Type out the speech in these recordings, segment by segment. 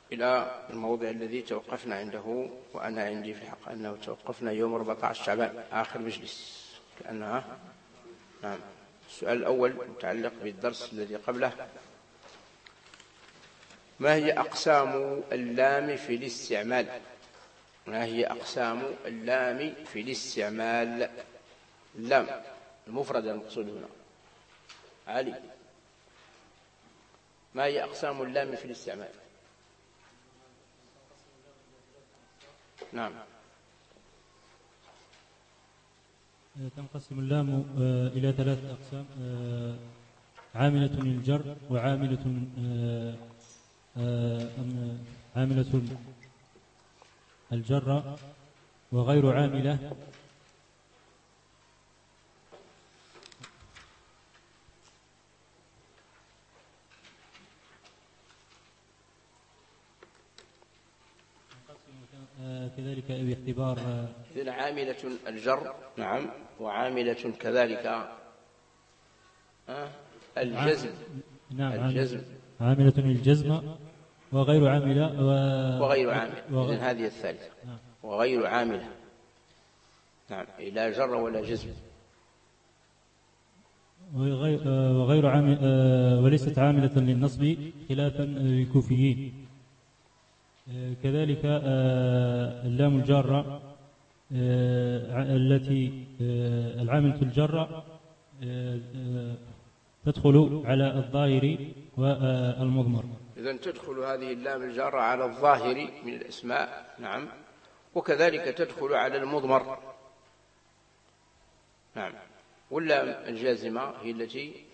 إلى الموضع الذي توقفنا عنده، وأنا عندي في الحق أنه توقفنا يوم 14 شعبان آخر مجلس كأنها. نعم. السؤال الأول متعلق بالدرس الذي قبله: ما هي أقسام اللام في الاستعمال؟ ما هي أقسام اللام في الاستعمال؟ اللام المفردة المقصود هنا. علي، ما هي أقسام اللام في الاستعمال؟ نعم. تنقسم اللام إلى 3 أقسام: عاملة للجر، وعاملة عاملة الجر، وغير عاملة. كذلك باعتبار إذن عاملة الجر، نعم، وعاملة كذلك الجزم. نعم، الجزم، عاملة الجزم، وغير عاملة وغير عاملة. إذن هذه الثالثة. نعم. وغير عاملة، نعم، لا جر ولا جزم. وغير عاملة، وليست عاملة للنصب خلافا للكوفيين. كذلك اللام الجارة التي العاملة الجارة تدخل على الظاهر والمضمر. إذن تدخل هذه اللام الجارة على الظاهر من الأسماء، نعم، وكذلك تدخل على المضمر، نعم. واللام الجازمة هي التي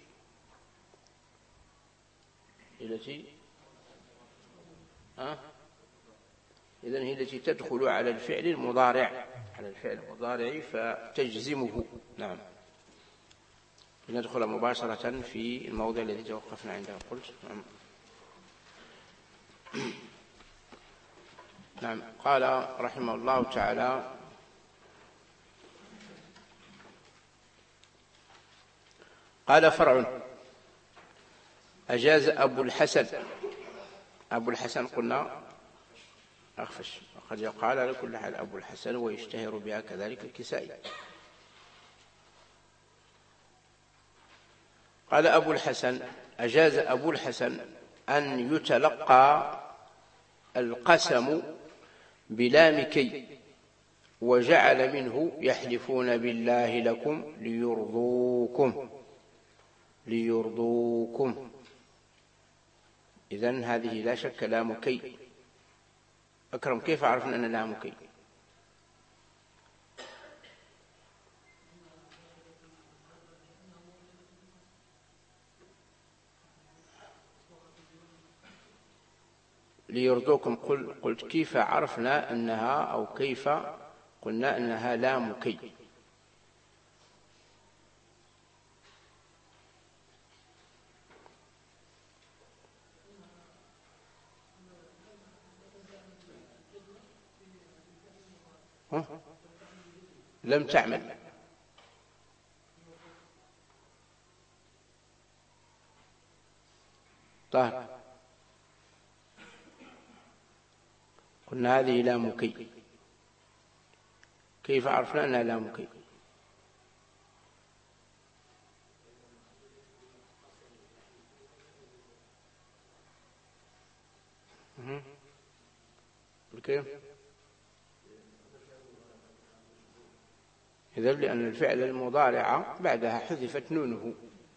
إذن هي التي تدخل على الفعل المضارع، فتجزمه، نعم. لندخل مباشرة في الموضع الذي توقفنا عنده. قلت نعم. نعم. قال رحمه الله تعالى: قال فرع: أجاز أبو الحسن. أبو الحسن قلنا أخفش، وقد يقال على كل حال أبو الحسن، ويشتهر بها كذلك الكسائي. قال أبو الحسن: أجاز أبو الحسن أن يتلقى القسم بلام كي، وجعل منه يحلفون بالله لكم ليرضوكم. إذن هذه لا شك لام كي. أكرم، كيف عرفنا أن لام كي؟ ليرضوكم. قلت كيف عرفنا أنها، أو كيف قلنا أنها لام كي؟ لم تعمل. طيب، قلنا هذه لام كي. كيف عرفنا أنها لام كي؟ كيف؟ إذن لأن الفعل المضارع بعدها حذفت نونه،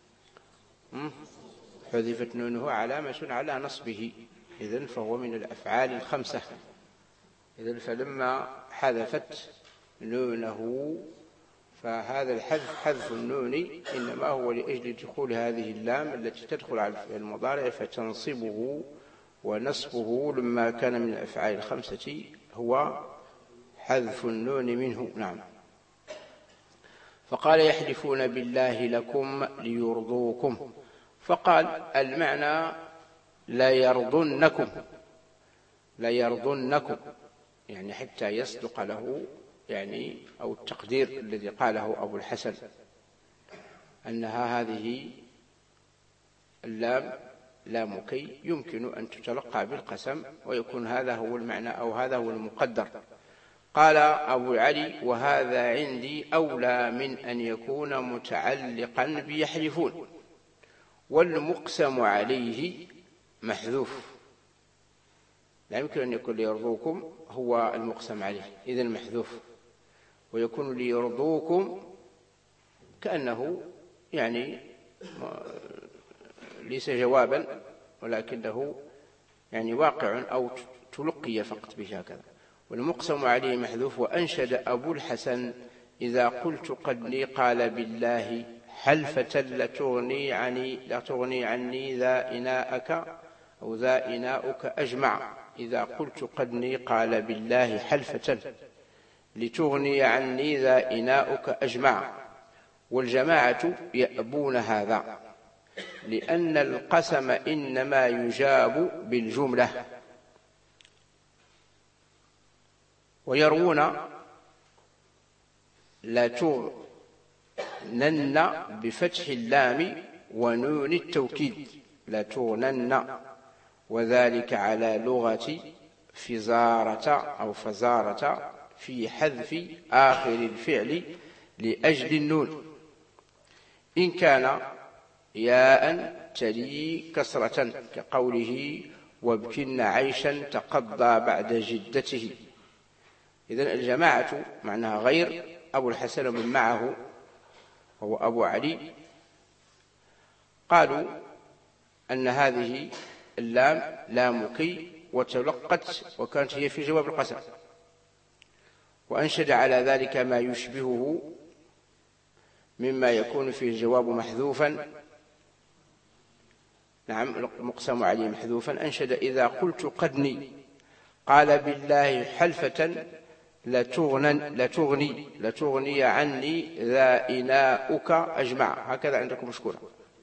حذفت نونه علامة على نصبه، إذن فهو من الأفعال الخمسة. إذن فلما حذفت نونه، فهذا الحذف حذف النون إنما هو لأجل دخول هذه اللام التي تدخل على الفعل المضارع فتنصبه، ونصبه لما كان من الأفعال الخمسة هو حذف النون منه. نعم. فقال: يحلفون بالله لكم ليرضوكم. فقال المعنى لا يرضنكم، يعني حتى يصدق له، يعني أو التقدير الذي قاله أبو الحسن أنها هذه اللام لام كي يمكن أن تتلقى بالقسم ويكون هذا هو المعنى أو هذا هو المقدر. قال أبو علي: وهذا عندي أولى من أن يكون متعلقا بيحلفون، والمقسم عليه محذوف. لا يمكن أن يكون ليرضوكم هو المقسم عليه، إذن محذوف، ويكون ليرضوكم كأنه يعني ليس جوابا ولكنه يعني واقع أو تلقي فقط به هكذا. والمقسم عليه محذوف. وأنشد أبو الحسن: إذا قلت قدني قال بالله حلفة لتغني عني ذا إناءك أو ذا إناؤك أجمع. إذا قلت قدني قال بالله حلفة لتغني عني ذا إناؤك أجمع. والجماعة يأبون هذا لأن القسم إنما يجاب بالجملة. ويروون لا تغنن بفتح اللام ونون التوكيد، لا تغنن، وذلك على لغة فزارة أو فزارة في حذف آخر الفعل لأجل النون، إن كان ياء تلي كسرة، كقوله: وابكن عيشا تقضى بعد جدته. إذن الجماعة معناها غير أبو الحسن ومن معه وهو أبو علي قالوا أن هذه اللام لام كي وتلقت وكانت هي في جواب القسم، وأنشد على ذلك ما يشبهه مما يكون فيه الجواب محذوفا. نعم، مقسم عليه محذوفا. أنشد: إذا قلت قدني قال بالله حلفة لتغني عني ذا إناؤك أجمع. هكذا عندكم مشكورة،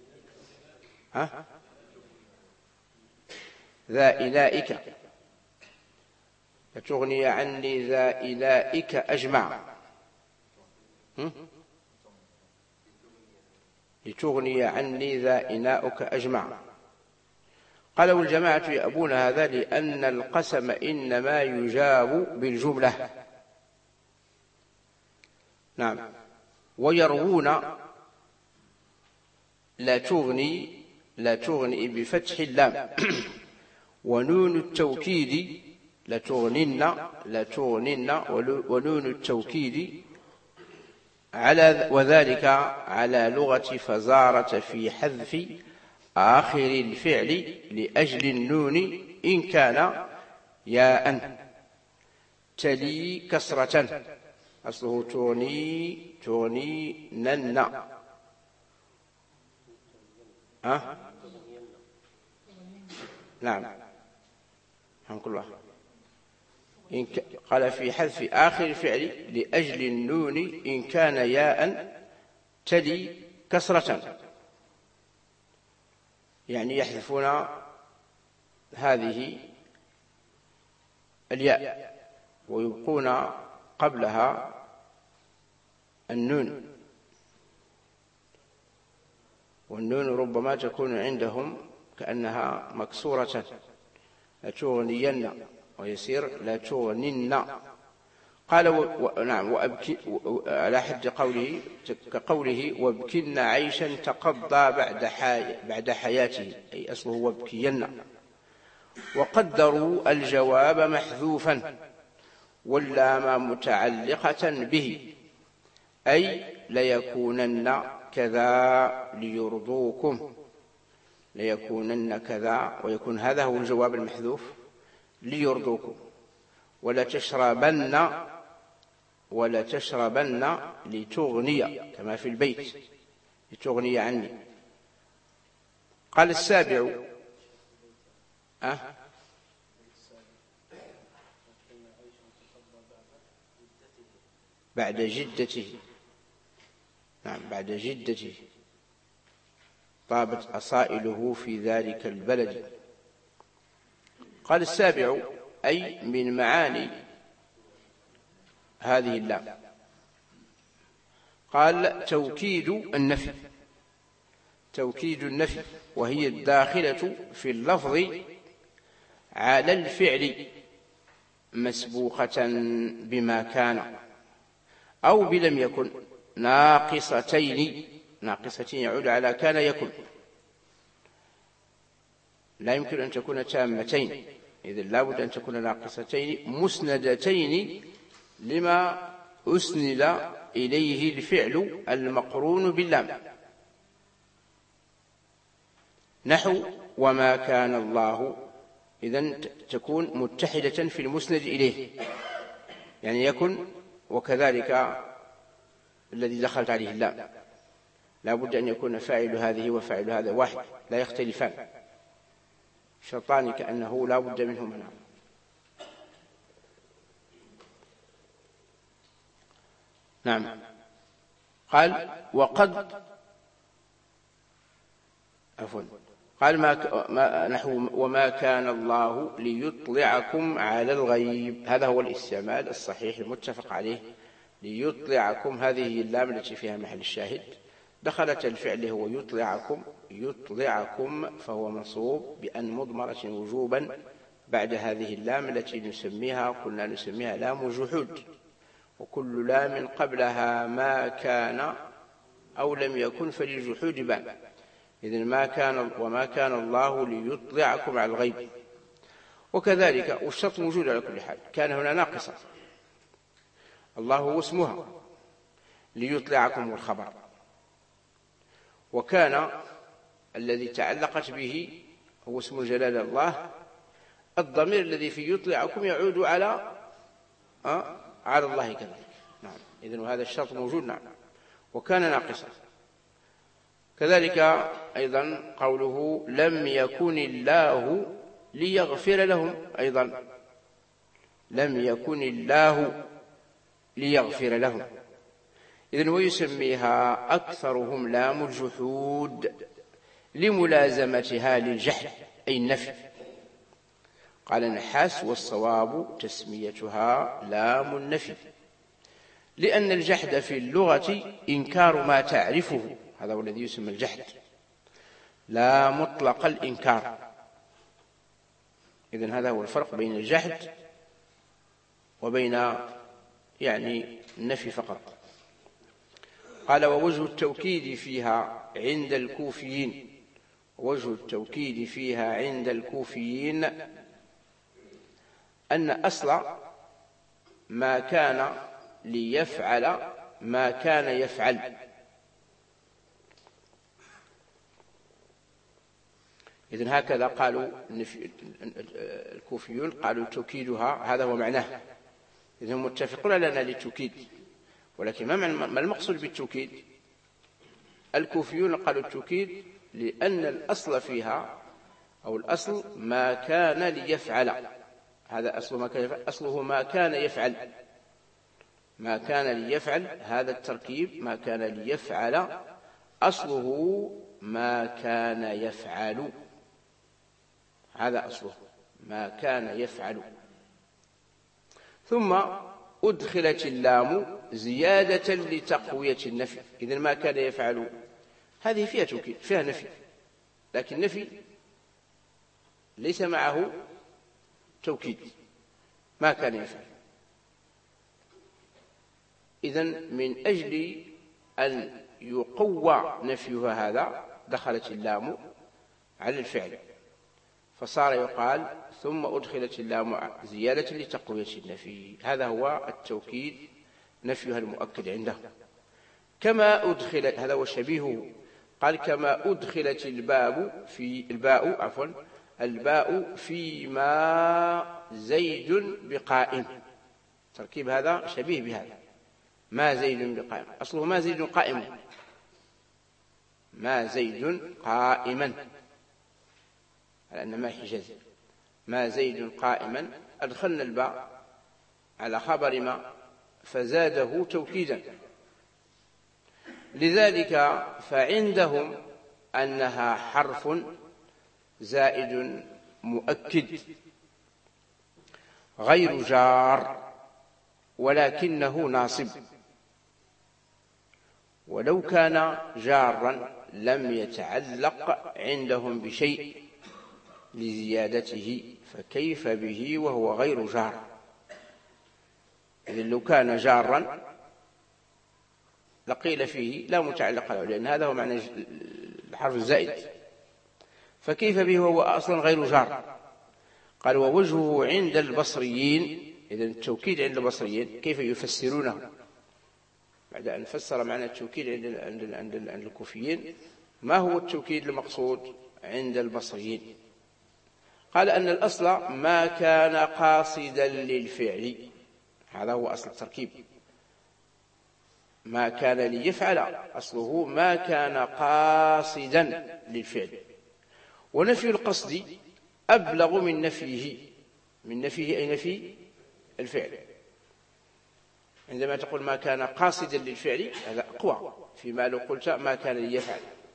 ذا إنائك، لتغني عني ذا إنائك أجمع، لتغني عني ذا إناؤك أجمع. قال: والجماعة يأبون هذا لأن القسم إنما يجاب بالجملة. نعم. ويروون لا تغني بفتح اللام ونون التوكيد، لتغنن ونون التوكيد، وذلك على لغة فزارة في حذف آخر الفعل لأجل النون، إن كان ياء تلي كسرة، أصله تغنينن. نعم، الحمد لله. قال: في حذف آخر الفعل لأجل النون إن كان ياء تلي كسرة، يعني يحذفون هذه الياء ويبقون قبلها النون، والنون ربما تكون عندهم كأنها مكسورة، لتغنين، ويصير لا تغنن. قال: نعم، وأبكي على حد قوله كقوله: وابكن عيشا تقضى بعد حياته، أي أصله وابكين. وقدروا الجواب محذوفا واللام متعلقة به، أي ليكونن كذا ليرضوكم، ليكونن كذا، ويكون هذا هو الجواب المحذوف ليرضوكم. ولا تشربن لتغني، كما في البيت، لتغني عني. قال: السابع بعد جدته. نعم، بعد جدته، طابت أصائله في ذلك البلد. قال: السابع أي من معاني هذه اللام. قال: توكيد النفي، توكيد النفي، وهي الداخلة في اللفظ على الفعل مسبوقة بما كان أو بلم يكن ناقصتين يعود على كان يكن، لا يمكن أن تكون تامتين، إذن لا بد أن تكون ناقصتين مسندتين لما أسند إليه الفعل المقرون باللام، نحو وما كان الله، إذن تكون متحدة في المسند إليه، يعني يكن وكذلك الذي دخلت عليه اللام، لا بد أن يكون فاعل هذه وفاعل هذا واحد لا يختلفان، شرطان كأنه لا بد منهما. نعم. قال وقد قال نحو وما كان الله ليطلعكم على الغيب، هذا هو الاستعمال الصحيح المتفق عليه، ليطلعكم، هذه اللام التي فيها محل الشاهد، دخلت الفعل هو يطلعكم فهو منصوب بأن مضمرة وجوبا بعد هذه اللام التي قلنا نسميها لام جحود، وكل لام قبلها ما كان أو لم يكن فللجحود بان، إذن وما كان الله ليطلعكم على الغيب. وكذلك والشرط موجود على كل حال، كان هنا ناقصة، الله هو اسمها ليطلعكم الخبر، وكان الذي تعلقت به هو اسم الجلال الله، الضمير الذي في يطلعكم يعود على الله كذلك. نعم. إذن هذا الشرط موجود. نعم. وكان ناقصا. كذلك أيضا قوله لم يكن الله ليغفر لهم، أيضا لم يكن الله ليغفر لهم، إذن ويسميها أكثرهم لام الجحود لملازمتها للجحد أي النفي. قال النحاس والصواب تسميتها لام النفي، لأن الجحد في اللغة إنكار ما تعرفه، هذا هو الذي يسمى الجحد، لا مطلق الإنكار. إذن هذا هو الفرق بين الجحد وبين النفي فقط. قال ووجه التوكيد فيها عند الكوفيين، وجه التوكيد فيها عند الكوفيين أن أصل ما كان ليفعل ما كان يفعل، إذن هكذا قالوا الكوفيون، قالوا توكيدها هذا هو معناه، إذن هم متفقون لنا للتوكيد، ولكن ما المقصود بالتوكيد؟ الكوفيون قالوا التوكيد لأن الأصل فيها أو الأصل ما كان ليفعل، هذا أصل ما كان يفعل، أصله ما كان يفعل، ما كان ليفعل، هذا التركيب ما كان ليفعل أصله ما كان يفعل، هذا أصله ما كان يفعل. ثم أدخلت اللام زيادة لتقوية النفي، إذن ما كان يفعل هذه فيها توكيد، فيها نفي، لكن النفي ليس معه توكيد، ما كان يفعل. إذن من أجل أن يقوى نفيها هذا دخلت اللام على الفعل، فصار يقال ثم أدخلت اللام زيادة لتقوية النفي، هذا هو التوكيد نفيها المؤكد عنده. كما أدخلت، هذا هو شبيهه، قال كما أدخلت الباء فيما زيد بقائم، تركيب هذا شبيه بهذا، ما زيد بقائم، أصله ما زيد قائم، ما زيد قائما، على أن ما حجازي، ما زيد قائما، أدخلنا الباء على خبر ما فزاده توكيدا، لذلك فعندهم أنها حرف زائد مؤكد غير جار ولكنه ناصب، ولو كان جارا لم يتعلق عندهم بشيء لزيادته، فكيف به وهو غير جار؟ إذن لو كان جارا لقيل فيه لا متعلق له، لأن هذا هو معنى الحرف الزائد، فكيف به وهو أصلا غير جار؟ قال ووجهه عند البصريين، إذن التوكيد عند البصريين كيف يفسرونه بعد أن فسر معنى التوكيد عند الكوفيين؟ ما هو التوكيد المقصود عند البصريين؟ قال أن الأصل ما كان قاصدا للفعل، هذا هو أصل التركيب، ما كان ليفعل أصله ما كان قاصدا للفعل، ونفي القصد أبلغ من نفيه، من نفيه أي نفي الفعل. عندما تقول ما كان قاصدا للفعل هذا أقوى فيما لو قلت ما كان ليفعل.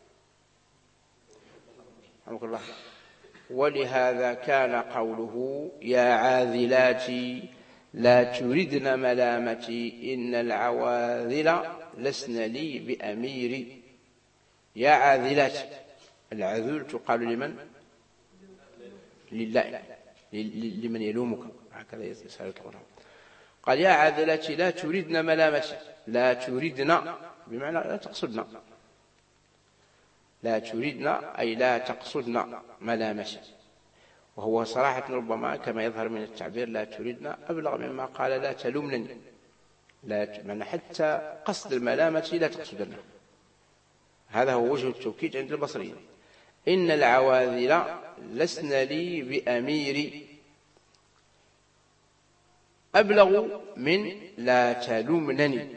الله. ولهذا كان قوله يا عاذلاتي لا تردن ملامتي إن العواذل لسن لي بأميري. يا عاذلات، العذول تقال لمن؟ لله، لمن يلومك، هكذا يسأل القرآن. قال يا عاذلاتي لا تردن ملامتي، لا تردن بمعنى لا تقصدن، لا تردن أي لا تقصدن ملامتي، وهو صراحة ربما كما يظهر من التعبير لا تردن أبلغ مما قال لا تلومنني، لا معنى حتى قصد الملامة لا تقصدن. هذا هو وجه التوكيد عند البصريين. إن العواذل لسن لي بأميري أبلغ من لا تلومنني،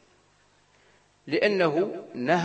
لأنه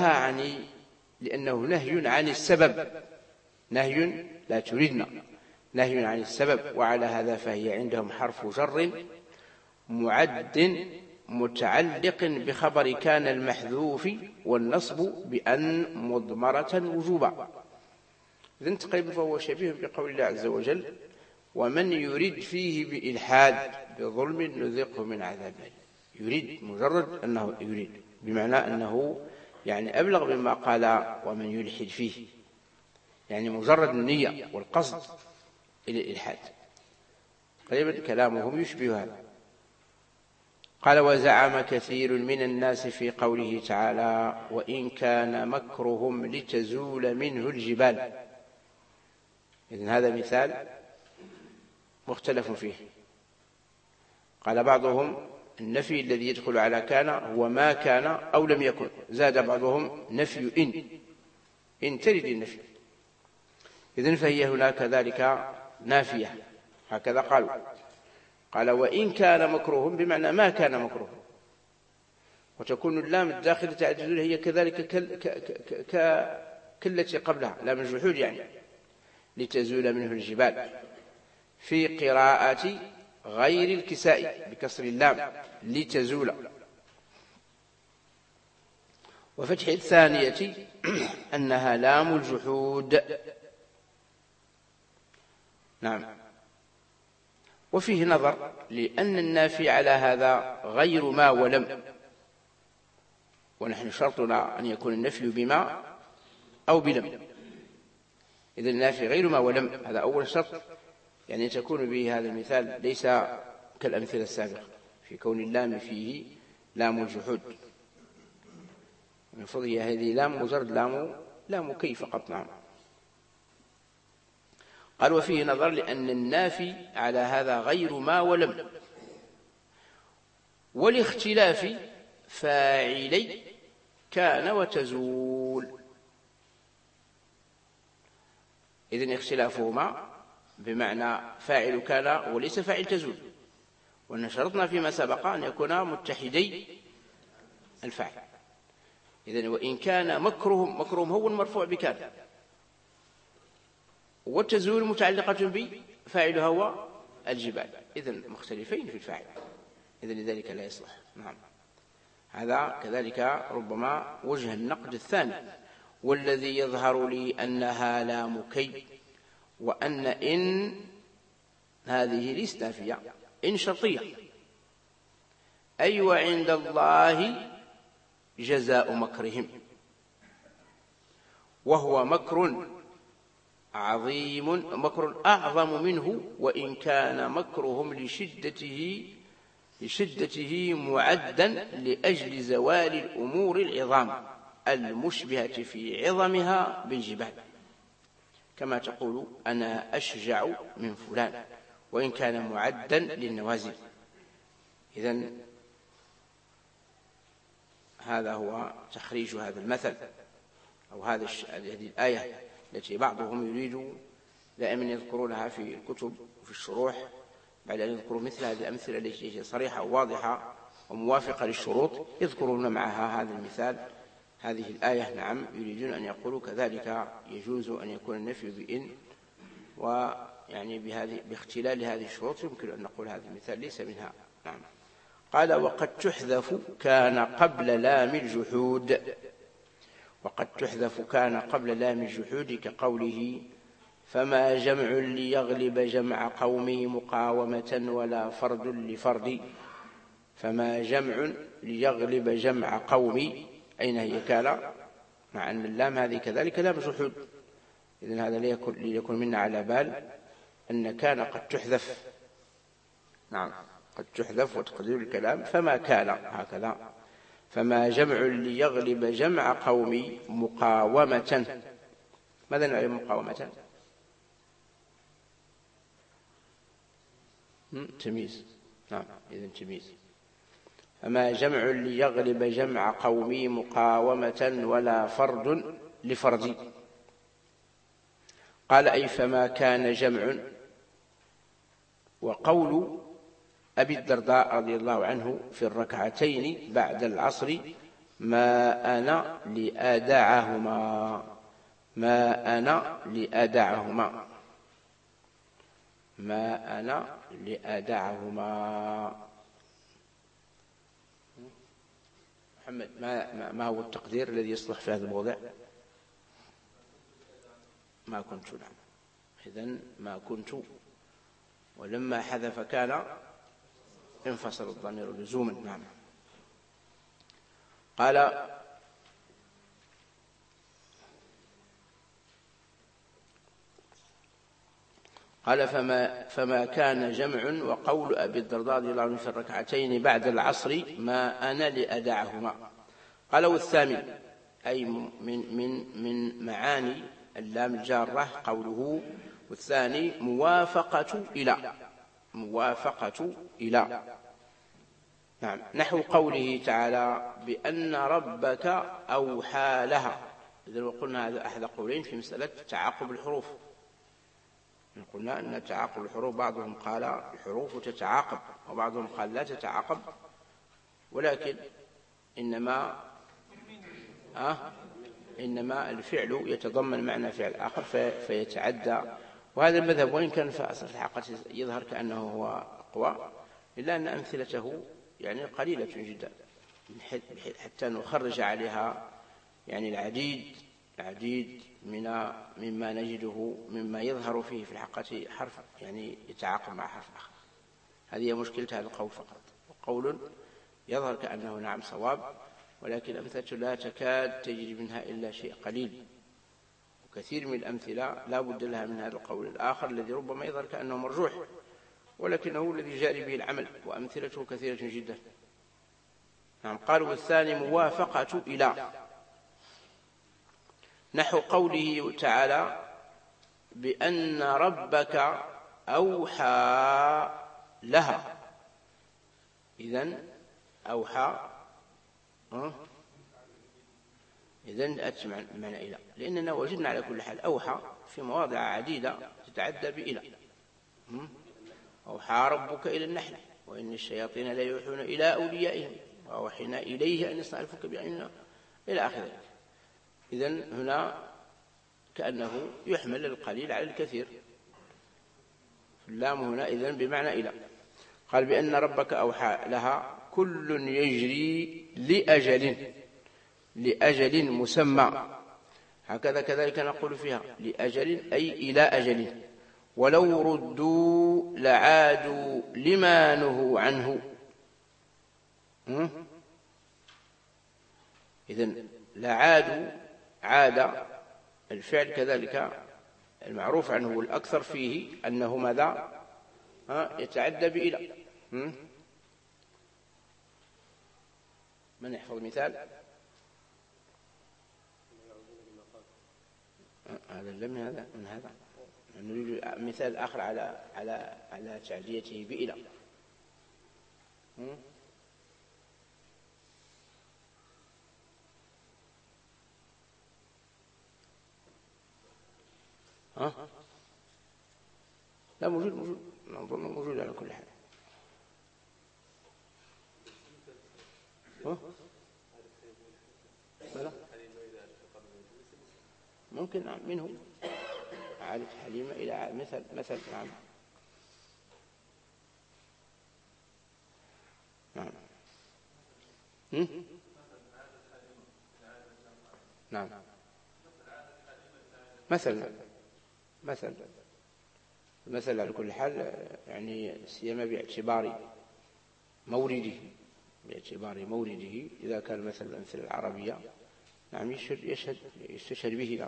نهي عن السبب، نهي لا تردنا، نهي عن السبب، وعلى هذا فهي عندهم حرف جر معد متعلق بخبر كان المحذوف والنصب بأن مضمرة وجوبا. إذن تقريبا فهو شبيه بقول الله عز وجل ومن يريد فيه بإلحاد بظلم نذقه من عذاب أليم. يريد مجرد أنه يريد، بمعنى أنه يعني أبلغ مما قال ومن يلحد فيه، يعني مجرد النية والقصد إلى الإلحاد. قريبا كلامهم يشبه هذا. قال وزعم كثير من الناس في قوله تعالى وإن كان مكرهم لتزول منه الجبال. إذن هذا مثال مختلف فيه. قال بعضهم النفي الذي يدخل على كان هو ما كان أو لم يكن، زاد بعضهم نفي إن ترد النفي. إذن فهي هناك كذلك نافية، هكذا قال وإن كان مكروهم بمعنى ما كان مكروهم، وتكون اللام الداخلة على الجذور هي كذلك كالتي قبلها لام الجحود، يعني لتزول منه الجبال. في قراءة غير الكساء بكسر اللام لتزول، وفتح الثانية أنها لام الجحود. نعم. وفيه نظر، لأن النافي على هذا غير ما ولم، ونحن شرطنا أن يكون النفي بما أو بلم. إذن النافي غير ما ولم، هذا أول شرط، يعني تكون به هذا المثال ليس كالأمثلة السابقة في كون اللام فيه لام الجحود. من فضل هذه لام مجرد لام كي فقط. نعم. قال وفيه نظر، لأن النافي على هذا غير ما ولم، والاختلاف فاعلي كان وتزول. إذن اختلافهما بمعنى فاعل كان وليس فاعل تزول، وأن شرطنا فيما سبق أن يكونا متحدي الفاعل. إذن وإن كان مكرهم هو المرفوع بكان، والتزول متعلقة بفاعلها هو الجبال، إذن مختلفين في الفاعل، إذن لذلك لا يصلح. نعم. هذا كذلك ربما وجه النقد الثاني. والذي يظهر لي أنها لام كي، وأن إن هذه ليست نافية، إن شرطية، أي وعند الله جزاء مكرهم، وهو مكر عظيم، مكر أعظم منه، وإن كان مكرهم لشدته معدا لأجل زوال الأمور العظام المشبهة في عظمها بالجبال، كما تقول أنا أشجع من فلان، وإن كان معدا للنوازل. إذن هذا هو تخريج هذا المثل أو هذه الآية التي بعضهم يريد دائما يذكرونها في الكتب وفي الشروح بعد أن يذكروا مثل هذه الأمثلة التي هي صريحة وواضحة وموافقة للشروط، يذكرون معها هذا المثال هذه الآية. نعم، يريدون أن يقولوا كذلك يجوز أن يكون النفي بإن، ويعني باختلال هذه الشروط يمكن أن نقول هذا المثال ليس منها. نعم. قال وقد تحذف كان قبل لام الجحود، وقد تحذف كان قبل لام الجحود كقوله فما جمع ليغلب جمع قومه مقاومة ولا فرد لفرد. فما جمع ليغلب جمع قومي، أين هي كان؟ مع أن اللام هذه كذلك لام جحود، إذن هذا ليكون منا على بال أن كان قد تحذف. نعم، قد تحذف وتقدير الكلام فما كان هكذا. فما جمع ليغلب جمع قومي مقاومة. ماذا نعلم مقاومة؟ تمييز. نعم، إذن تمييز. فما جمع ليغلب جمع قومي مقاومة ولا فرد لفرد. قال أي فما كان جمع. وقول أبي الدرداء رضي الله عنه في الركعتين بعد العصر ما أنا لأدعهما، ما أنا لأدعهما، ما أنا لأدعهما. محمد، ما هو التقدير الذي يصلح في هذا الموضع؟ ما كنت. نعم، إذن ما كنت، ولما حذف كان انفصل الضمير لزوما. نعم. قال فما كان جمع. وقول أبي الدرداء رضي الله عنه في الركعتين بعد العصر ما أنا لأدعهما. قال والثامن أي من معاني اللام الجارة قوله والثاني موافقة إلى، موافقة إلى. نعم، نحو قوله تعالى بأن ربك أوحى لها. إذا وقلنا هذا أحد قولين في مسألة تعاقب الحروف. قلنا أن تعاقب الحروف بعضهم قال الحروف تتعاقب وبعضهم قال لا تتعاقب، ولكن إنما الفعل يتضمن معنى فعل آخر فيتعدى. وهذا المذهب وإن كان في أصل الحقيقة يظهر كأنه هو أقوى، إلا أن أمثلته يعني قليلة جدا حتى نخرج عليها يعني العديد مما نجده مما يظهر فيه في الحقيقة حرف يعني يتعاقب مع حرف آخر. هذه مشكلة هذا القول فقط. وقول يظهر كأنه نعم صواب، ولكن الأمثلة لا تكاد تجري منها إلا شيء قليل، وكثير من الأمثلة لا بد لها من هذا القول الآخر الذي ربما يظهر كأنه مرجوح، ولكنه الذي جاري به العمل، وأمثلته كثيرة جدا. نعم. قالوا والثاني موافقة إلى، نحو قوله تعالى بأن ربك أوحى لها. إذن أوحى إذن أتى معنى إلى، لأننا وجدنا على كل حال أوحى في مواضع عديدة تتعدى بإلى. أوحى ربك إلى النحل وإن الشياطين لا يوحون إلى أوليائهم وأوحينا إليه أن يصنع الفلك بأعيننا إلى آخره. إذن هنا كأنه يحمل القليل على الكثير. اللام هنا إذن بمعنى إلى. قال بأن ربك أوحى لها كل يجري لأجل مسمى. هكذا كذلك نقول فيها لأجل أي إلى أجل. ولو ردوا لعادوا لما نهوا عنه. إذن لا عاد الفعل كذلك المعروف عنه والأكثر فيه أنه ماذا يتعدى بإلى. من يحفظ مثال؟ هذا لم هذا من هذا نريد مثال آخر على تعديته بإلى. لا موجود نظن موجود على كل حال. ممكن منه عادة حليمة إلى مثل نعم مثل على كل حال، يعني سيما باعتبار مورده إذا كان مثل الأمثلة العربية نعم يستشهد به.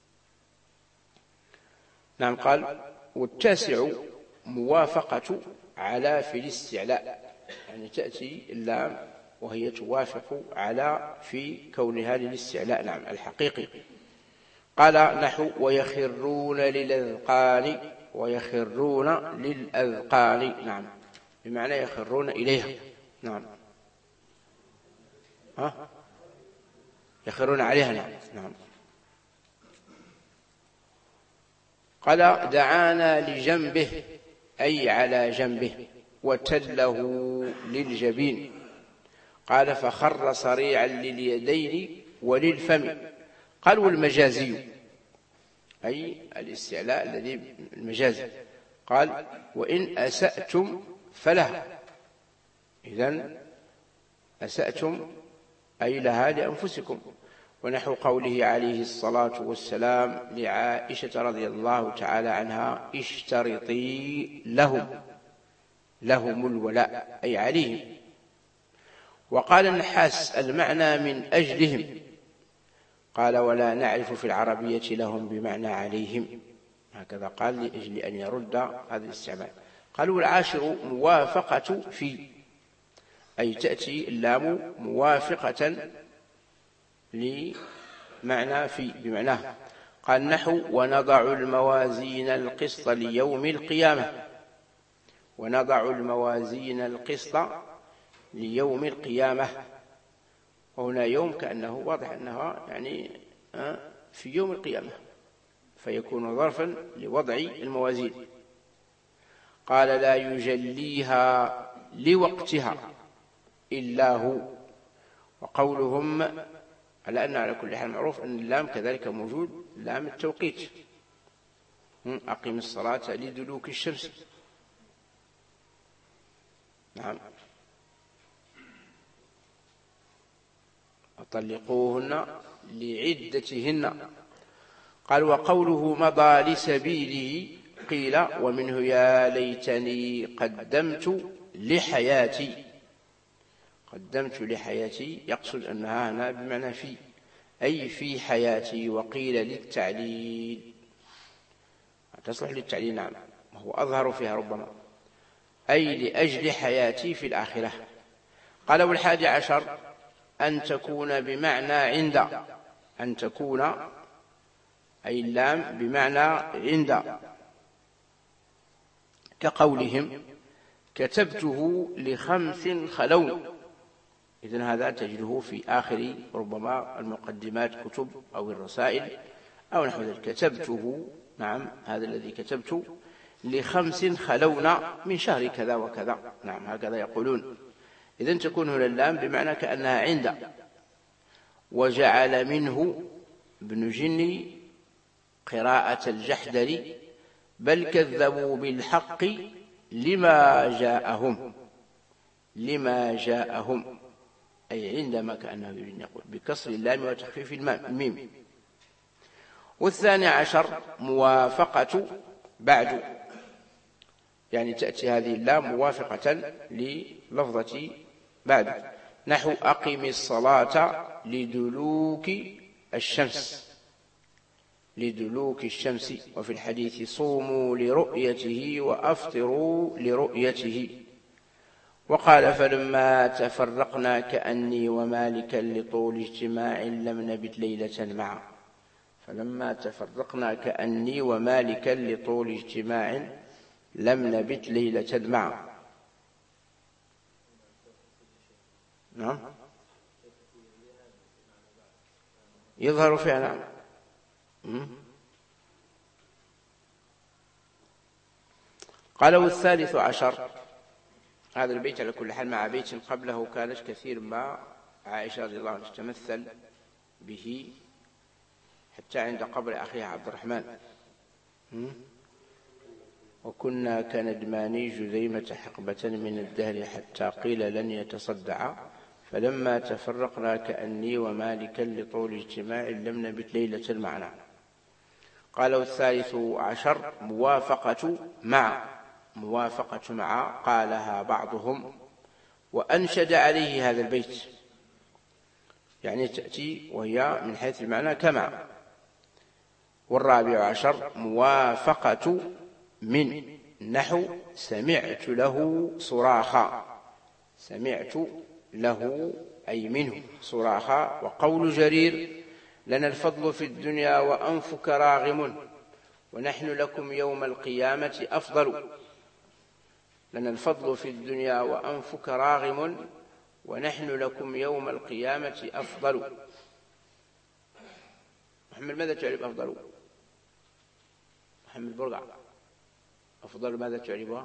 نعم قال والتاسع موافقة على في الاستعلاء، يعني تأتي اللام وهي توافق على في كونها للاستعلاء نعم الحقيقي. قال نحو ويخرون للأذقان نعم بمعنى يخرون إليها. نعم يخرون عليها نعم. قال دعانا لجنبه أي على جنبه وتله للجبين. قال فخر صريعا لليدين وللفم. قال والمجازي أي الاستعلاء الذي المجازي. قال وإن أسأتم فلها، إذن أسأتم أي لها لأنفسكم. ونحو قوله عليه الصلاة والسلام لعائشة رضي الله تعالى عنها اشترطي لهم الولاء أي عليهم. وقال النحاس المعنى من أجلهم. قال ولا نعرف في العربية لهم بمعنى عليهم، هكذا قال لأجل أن يرد هذا الاستعمال. قالوا العاشر موافقة في، أي تأتي اللام موافقة لمعنى في بمعناه. قال نحو ونضع الموازين القسط ليوم القيامة. وهنا يوم كأنه واضح أنها يعني في يوم القيامة، فيكون ظرفا لوضع الموازين. قال لا يجليها لوقتها إلا هو. وقولهم على أن على كل حال معروف أن اللام كذلك موجود لام التوقيت. أقم الصلاة لدلوك الشمس. نعم وطلقوهن لعدتهن. قال وقوله مضى لسبيله قيل ومنه يا ليتني قدمت لحياتي يقصد أنها هنا بمعنى في، أي في حياتي. وقيل للتعليل، تصلح للتعليل نعم وهو أظهر فيها ربما، أي لأجل حياتي في الآخرة. قال والحادي عشر أن تكون بمعنى عند، أن تكون أي اللام بمعنى عند، كقولهم كتبته ل5 خلون. إذن هذا تجده في آخر ربما المقدمات كتب أو الرسائل أو نحو ذلك. كتبته نعم هذا الذي كتبت ل5 خلون من شهر كذا وكذا، نعم هكذا يقولون. إذن تكون هنا اللام بمعنى كأنها عند. وجعل منه ابن جني قراءة الجحدري بل كذبوا بالحق لما جاءهم أي عندما كأنه يريد يقول بكسر اللام وتخفيف الميم. والثاني عشر موافقة بعد، يعني تأتي هذه اللام موافقة للفظة بعد. نحو أقم الصلاة لدلوك الشمس، لدلوك الشمس. وفي الحديث صوموا لرؤيته وأفطروا لرؤيته. وقال فلما تفرقنا كأني ومالكا لطول اجتماع لم نبت ليلة معا. فلما تفرقنا كأني ومالكا لطول اجتماع لم نبت ليلة معا. نعم يظهر فعلا. قال والثالث عشر، هذا البيت على كل حال مع بيت قبله كانت كثير ما عائشة رضي الله عنها تتمثل به حتى عند قبر أخيها عبد الرحمن. وكنا كندمان جذيمة حقبة من الدهر حتى قيل لن يتصدع. فلما تفرقنا كأني ومالكا لطول اجتماع لم نبت ليلة معنا. قال والثالث عشر موافقة مع قالها بعضهم وأنشد عليه هذا البيت، يعني تأتي وهي من حيث المعنى كمع. والرابع عشر موافقة من نحو سمعت له صراخا، سمعت له أي منه صراخا. وقول جرير لنا الفضل في الدنيا وأنفك راغم ونحن لكم يوم القيامة أفضل. لنا الفضل في الدنيا وأنفك راغم ونحن لكم يوم القيامة أفضل. محمد ماذا تعرف أفضل؟ محمد برقع أفضل ماذا تعرفها؟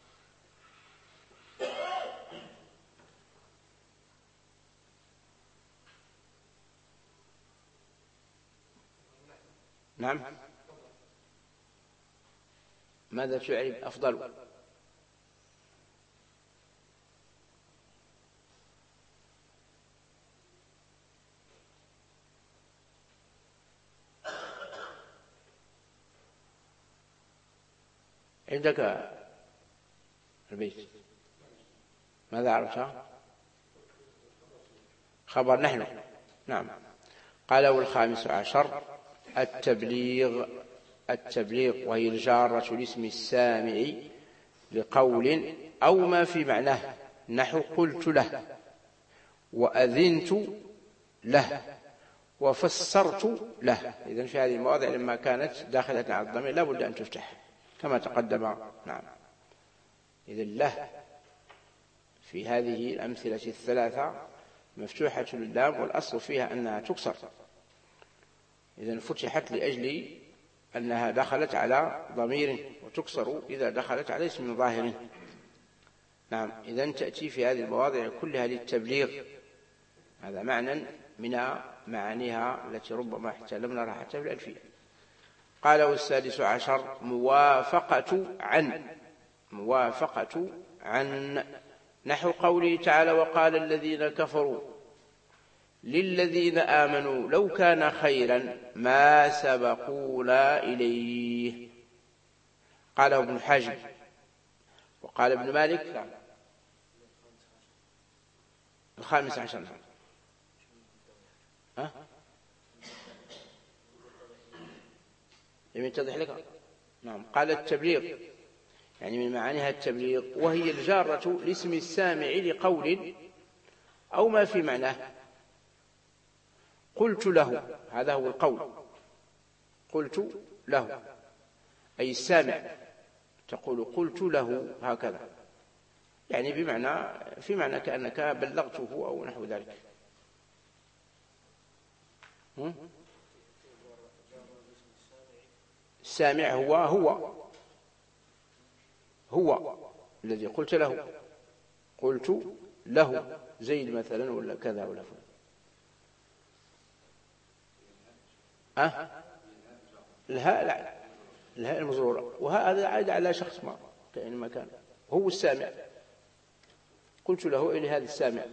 نعم ماذا تعرف أفضل؟ عندك البيت ماذا عرفتها؟ خبر نحن. نعم. قال والخامس عشر التبليغ وهي الجارة لاسم السامع لقول أو ما في معناه نحو قلت له وأذنت له وفسرت له. إذن في هذه المواضع لما كانت داخلة على الضمير لا بد أن تفتح كما تقدم. نعم. إذن له في هذه الأمثلة الثلاثة مفتوحة اللام والأصل فيها أنها تكسر. إذن فتحت لأجل أنها دخلت على ضمير وتكسر إذا دخلت على اسم ظاهر. نعم. إذن تأتي في هذه المواضع كلها للتبليغ. هذا معنى من معانيها التي ربما حتى لم نرها حتى في الألفية. قال والسادس عشر موافقة عن نحو قوله تعالى وقال الذين كفروا للذين آمنوا لو كان خيرا ما سبقونا إليه. قاله ابن حزم وقال ابن مالك. الخامس عشر لم يتضح لك؟ نعم. قال التبليغ يعني من معانيها التبليغ وهي الجارة لاسم السامع لقول أو ما في معناه. قلت له هذا هو القول، قلت له أي السامع تقول قلت له هكذا، يعني بمعنى في معنى كأنك بلغته أو نحو ذلك. السامع هو الذي قلت له، قلت له زيد مثلا ولا كذا ولا فلان. الهاء المزرورة وهذا عاد على شخص ما كأن ما كان هو السامع. قلت له إلى هذا السامع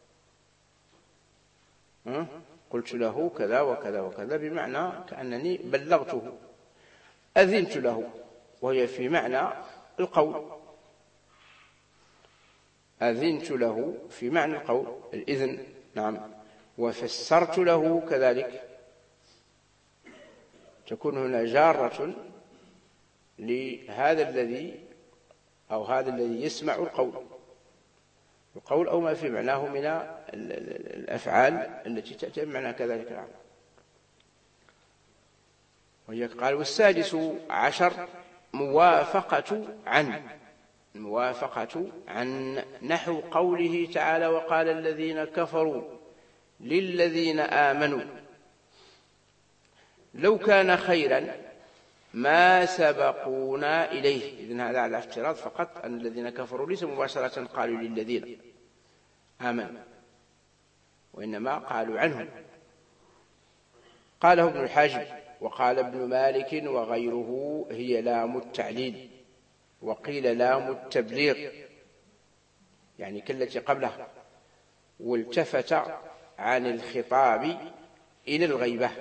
قلت له كذا وكذا وكذا بمعنى كأنني بلغته. أذنت له وهي في معنى القول. أذنت له في معنى القول الإذن، نعم، وفسرت له كذلك، تكون هنا جارة لهذا الذي أو هذا الذي يسمع القول أو ما في معناه من الأفعال التي تأتي بمعنى كذلك، نعم. وهي قال: والسادس عشر الموافقة عن نحو قوله تعالى: وقال الذين كفروا للذين آمنوا لو كان خيرا ما سبقونا إليه. إذن هذا على افتراض فقط أن الذين كفروا ليس مباشرة قالوا للذين آمنوا، وإنما قالوا عنهم. قاله ابن الحاجب وقال ابن مالك وغيره: هي لام التعليل، وقيل لام التبليغ يعني كالتي قبلها، والتفت عن الخطاب إلى الغيبة،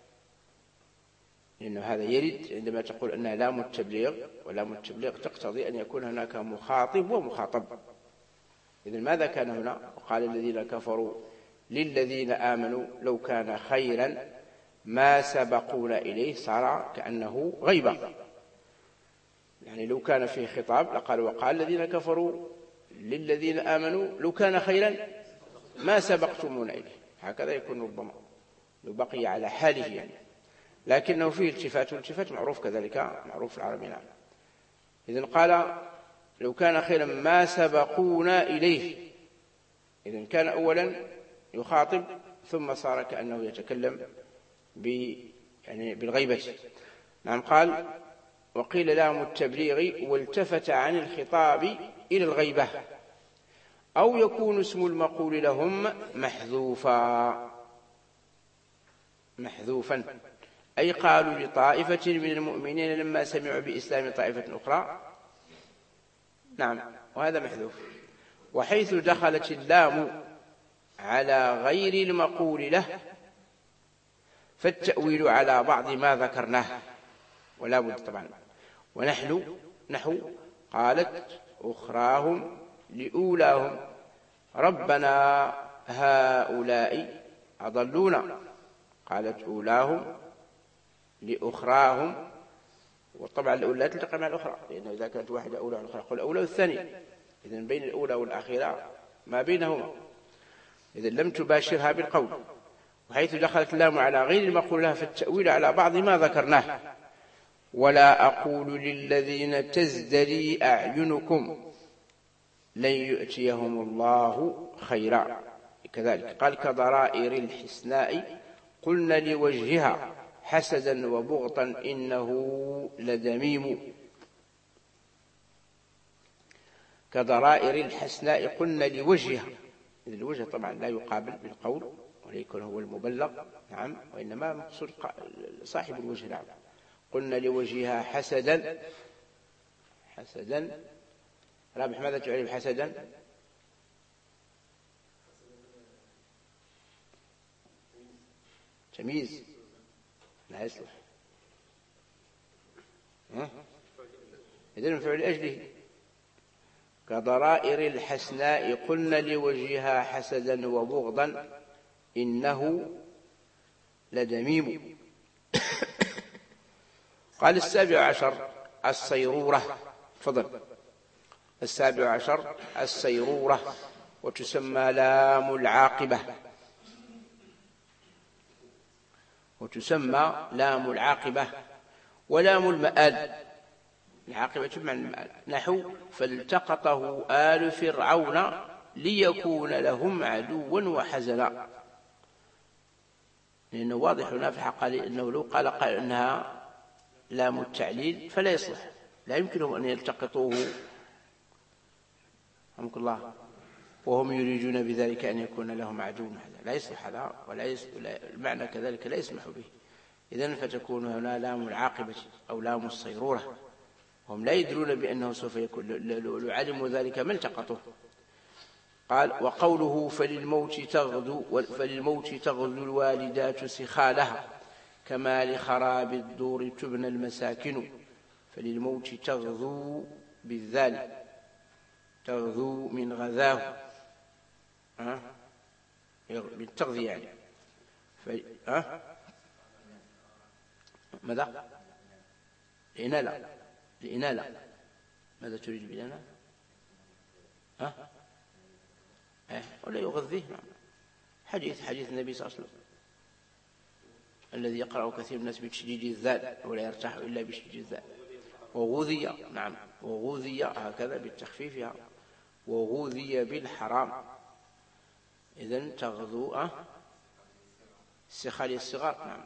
لأنه هذا يرد عندما تقول أنها لام التبليغ، ولام التبليغ تقتضي أن يكون هناك مخاطب ومخاطب. إذن ماذا كان هنا؟ وقال الذين كفروا للذين آمنوا لو كان خيرا ما سبقونا إليه، صار كأنه غيبة، يعني لو كان فيه خطاب لقال: وقال الذين كفروا للذين آمنوا لو كان خيرا ما سبقتمونا إليه، هكذا يكون ربما لو بقي على حاله يعني، لكنه فيه التفات، والالتفات معروف كذلك، معروف في العربي، نعم. إذن قال: لو كان خيرا ما سبقونا إليه، إذن كان أولا يخاطب ثم صار كأنه يتكلم يعني بالغيبة، نعم. قال: وقيل لام التبليغ والتفت عن الخطاب إلى الغيبة، أو يكون اسم المقول لهم محذوفا، أي قالوا لطائفة من المؤمنين لما سمعوا بإسلام طائفة أخرى، نعم، وهذا محذوف. وحيث دخلت اللام على غير المقول له فالتأويل على بعض ما ذكرناه، ولا بد طبعا. ونحو قالت أخراهم لأولاهم ربنا هؤلاء أضلونا، قالت أولاهم لأخراهم، وطبعا الأولى لا تلتقي مع الأخرى، لأنه إذا كانت واحدة أولى عن الأخرى قل الأولى والثاني، إذن بين الأولى والأخيرة ما بينهما، إذن لم تباشرها بالقول. وحيث دخلت اللام على غير المقول لها فالتأويل على بعض ما ذكرناه. ولا أقول للذين تزدري أعينكم لن يؤتيهم الله خيرا، كذلك قال: كضرائر الحسناء قلنا لوجهها حسدا وبغضا إنه لذميم. كضرائر الحسناء قلنا لوجهها، الوجه طبعا لا يقابل بالقول وليكن هو المبلغ، نعم، وإنما مقصود صاحب الوجه، نعم. قلنا لوجهها حسدا رابح ماذا تعرف حسدا؟ تمييز، لا يصلح. إذن فعل أجله. كضرائر الحسناء قلنا لوجهها حسدا وبغضا إنه لدميم. قال: السابع عشر الصيرورة، فضل. السابع عشر الصيرورة، وتسمى لام العاقبة، ولام المآل. العاقبة بمعنى المآل، نحو فالتقطه آل فرعون ليكون لهم عدوا وحزنا، لأنه واضح هنا في الحق أنه لو قال أنها لام التعليل فلا يصلح، لا يمكنهم أن يلتقطوه رحمك الله وهم يريدون بذلك أن يكون لهم عدو، لا يصلح هذا، المعنى كذلك لا يسمح به. إذن فتكون هنا لام العاقبة أو لام الصيرورة، هم لا يدرون بأنه سوف يكون، لو علموا ذلك ما التقطوه. قال: وقوله فللموت تغدو الوالدات سخالها كما لخراب الدور تبنى المساكن. فللموت تغدو بالذال، تغذو من غذاه، بالتغذية يعني. ماذا؟ الإنالة. ماذا تريد بالإنالة؟ ولا يغذيه. نعم. حديث النبي صلى الله عليه وسلم الذي يقرأ كثير من الناس بتشديد الذال ولا يرتاح إلا بشديد الذال. وغذي، نعم، وغذي هكذا بالتخفيفها، وغذي بالحرام. إذن تغذو السخال الصغار. نعم.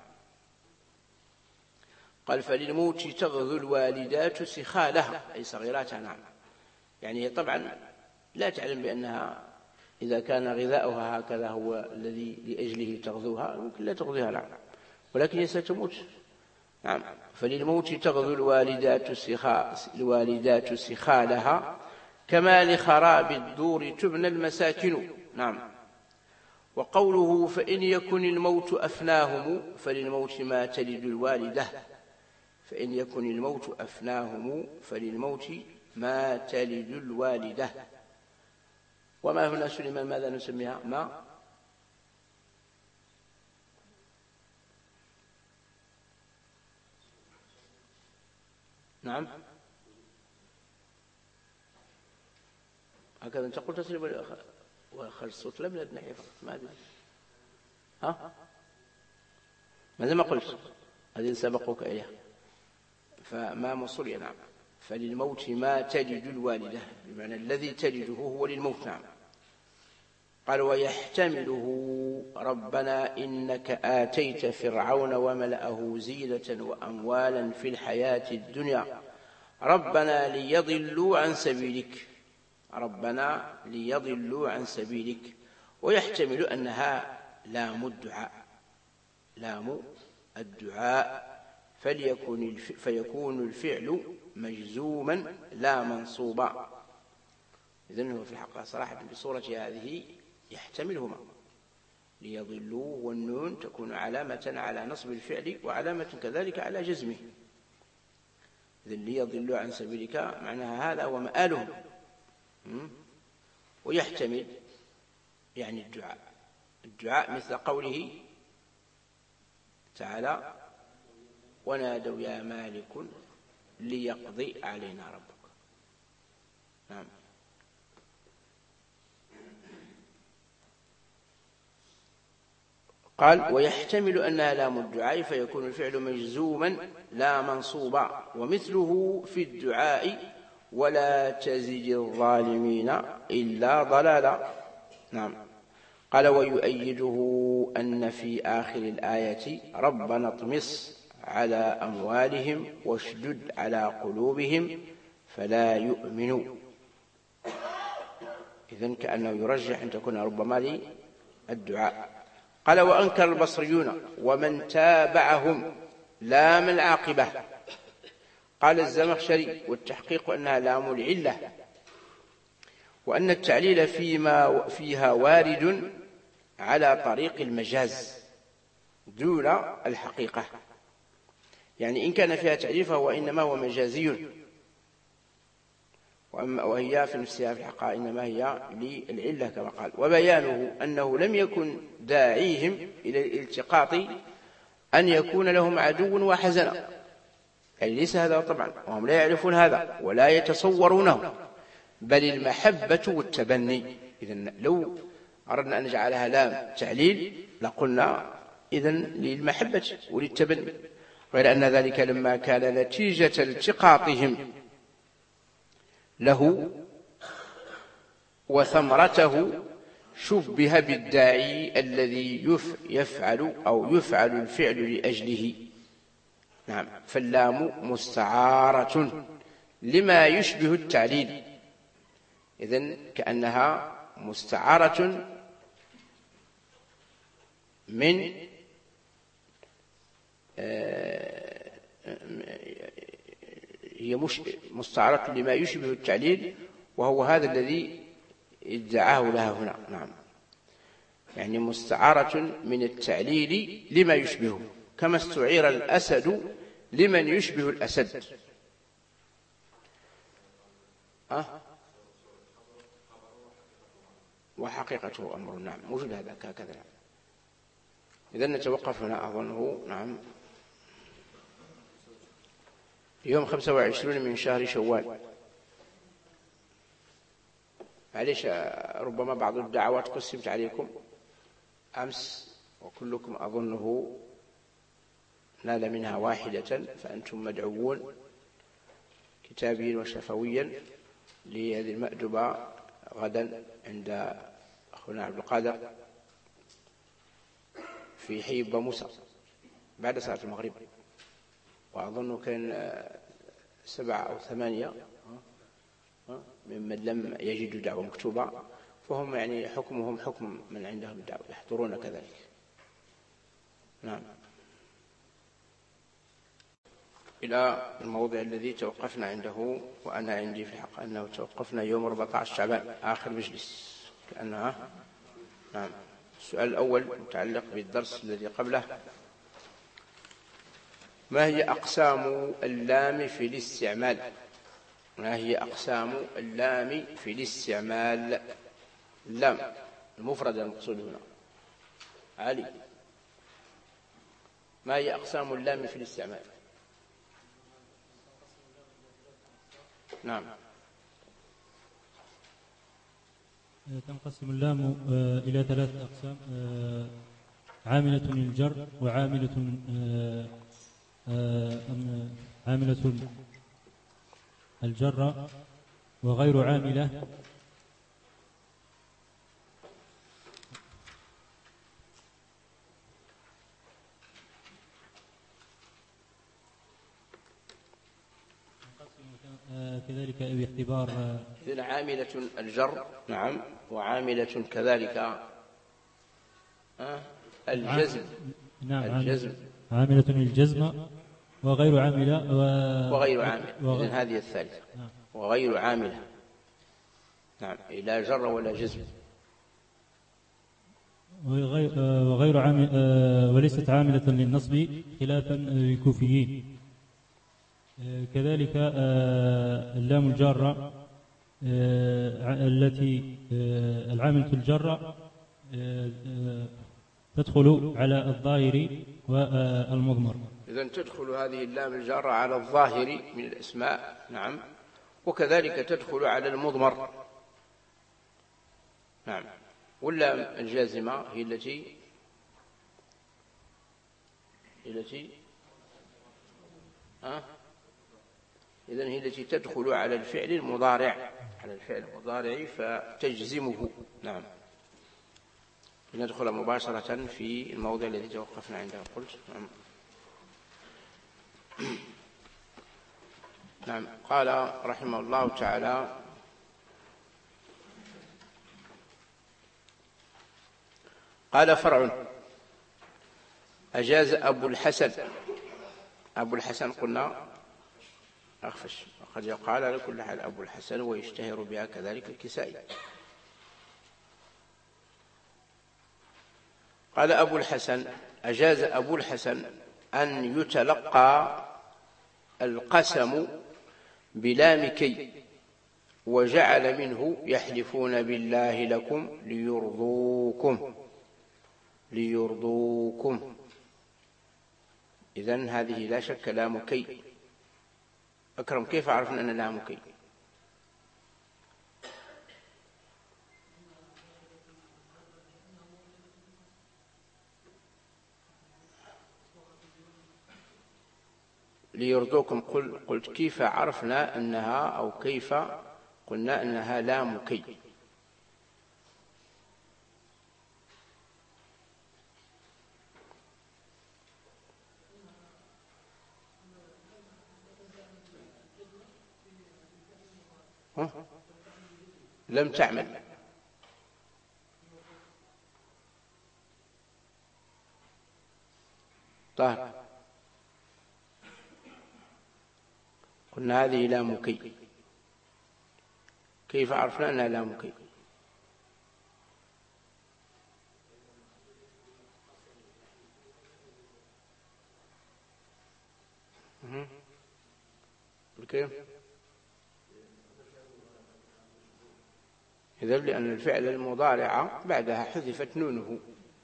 قال فللموت تغذو الوالدات سخالها، أي صغيراتها. نعم. يعني طبعا لا تعلم بأنها إذا كان غذاؤها هكذا هو الذي لأجله تغذوها ممكن لا تغذيها. نعم. ولكن هي ستموت. نعم. فللموت تغذو الوالدات سخالها، كما لخراب الدور تبنى المساكن. نعم. وقوله فإن يكن الموت أفناهم، فللموت ما تلد الوالدة. فإن يكن الموت أفناهم فللموت ما تلد الوالدة. وما هنا سليمان ماذا نسميها؟ ما نعم هكذا أنت قلت تسليم وخرج الصوت لا من الناحية فقط. ما أدري ماذا ما قلت؟ هذه سبقوك إليها. فما مصري. نعم. فللموت ما تجد الوالدة، بمعنى الذي تجده هو للموت. نعم. قال ويحتمله ربنا إنك آتيت فرعون وملأه زينة وأموالا في الحياة الدنيا ربنا ليضلوا عن سبيلك. ربنا ليضلوا عن سبيلك. ويحتمل أنها لام الدعاء فيكون الفعل مجزوما لا منصوبا. إذن هو في الحقيقة صراحة بصورة هذه يحتملهما. ليضلوا والنون تكون علامة على نصب الفعل وعلامة كذلك على جزمه. إذن ليضلوا عن سبيلك معناها هذا ومآلهم. ويحتمل يعني الدعاء مثل قوله تعالى ونادوا يا مالك ليقضي علينا ربك. نعم. قال ويحتمل أنها لام الدعاء فيكون الفعل مجزوما لا منصوبا. ومثله في الدعاء ولا تزد الظالمين إلا ضلالا. نعم. قال ويؤيده أن في آخر الآية ربنا اطمس على أموالهم واشدد على قلوبهم فلا يؤمنوا. إذن كأنه يرجح أن تكون ربما للدعاء. قال وأنكر البصريون ومن تابعهم لام العاقبة. قال الزمخشري والتحقيق أنها لام العلة، وأن التعليل فيها وارد على طريق المجاز دون الحقيقة. يعني إن كان فيها تعليل فهو إنما هو مجازي، وهي في نفسها في الحقيقة إنما هي للعلة كما قال. وبيانه أنه لم يكن داعيهم إلى الالتقاط أن يكون لهم عدو وحزنا، يعني ليس هذا طبعا، وهم لا يعرفون هذا ولا يتصورونه، بل المحبة والتبني. إذن لو أردنا أن نجعلها لام تعليل لقلنا إذن للمحبة وللتبني، غير أن ذلك لما كان نتيجة التقاطهم له وثمرته شبه بالداعي الذي يفعل الفعل لأجله. نعم. فاللام مستعارة لما يشبه التعليل. إذن كأنها مستعارة من هي مستعارة لما يشبه التعليل، وهو هذا الذي ادعاه لها هنا. نعم. يعني مستعارة من التعليل لما يشبهه، كما استعير الأسد لمن يشبه الأسد. وحقيقته أمر. نعم موجود هذا هكذا. إذن نتوقف هنا أظنه. نعم يوم 25 من شهر شوال. معليش ربما بعض الدعوات قسمت عليكم أمس وكلكم أظنه نال منها واحدة، فأنتم مدعوون كتابيا وشفويا لهذه المأدبة غدا عند أخونا عبد القادر في حي بموسى بعد صلاة المغرب، وأظن كان 7 أو 8 ممن لم يجدوا دعوة مكتوبة، فهم يعني حكمهم حكم من عندهم الدعوة يحضرون كذلك. نعم إلى الموضع الذي توقفنا عنده، وأنا عندي في الحق أنه توقفنا يوم 14 شعبان آخر مجلس كأنها. نعم السؤال الأول متعلق بالدرس الذي قبله: ما هي أقسام اللام في الاستعمال؟ ما هي أقسام اللام في الاستعمال؟ اللام المفرد المقصود هنا. علي، ما هي أقسام اللام في الاستعمال؟ نعم تنقسم اللام إلى 3 أقسام: عاملة للجر، وعاملة عاملة الجر وغير عاملة، كذلك باعتبار إذن عاملة الجر. نعم وعاملة كذلك الجزم. نعم الجزم عاملة الجزم وغير عاملة وغير عاملة. إذن هذه الثالثة. وغير عاملة. نعم لا جر ولا جزم. وغير عامل وليست عاملة للنصب خلافا للكوفيين. كذلك اللام الجارة التي العاملة الجارة تدخل على الظاهر والمضمر. إذن تدخل هذه اللام الجارة على الظاهر من الأسماء. نعم وكذلك تدخل على المضمر. نعم واللام الجازمة هي التي إذن هي التي تدخل على الفعل المضارع، فتجزمه. نعم لندخل مباشرة في الموضع الذي توقفنا عنده. قلت نعم قال رحمه الله تعالى: قال فرع: أجاز أبو الحسن. أبو الحسن قلنا أخفش، وقد يقال على كل حال أبو الحسن ويشتهر بها كذلك الكسائي. قال أبو الحسن: أجاز أبو الحسن أن يتلقى القسم بلام كي، وجعل منه يحلفون بالله لكم ليرضوكم. إذن هذه لا شك لام كي. أكرم، كيف عرفنا أن لام كي؟ ليرضوكم. قلت كيف عرفنا أنها، أو كيف قلنا أنها لام كي؟ لم تعمل. طاهر، قلنا هذه لام كي. كيف عرفنا أنها لام كي؟ كيف؟ إذا لأن الفعل المضارع بعدها حذفت نونه،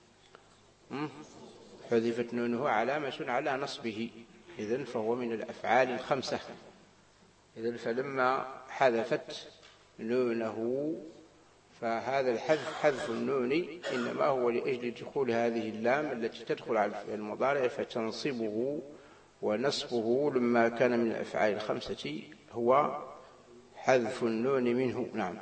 حذفت نونه علامة على نصبه، إذن فهو من الأفعال الخمسة. إذن فلما حذفت نونه، فهذا الحذف حذف النون إنما هو لأجل دخول هذه اللام التي تدخل على الفعل المضارع فتنصبه، ونصبه لما كان من الأفعال الخمسة هو حذف النون منه. نعم.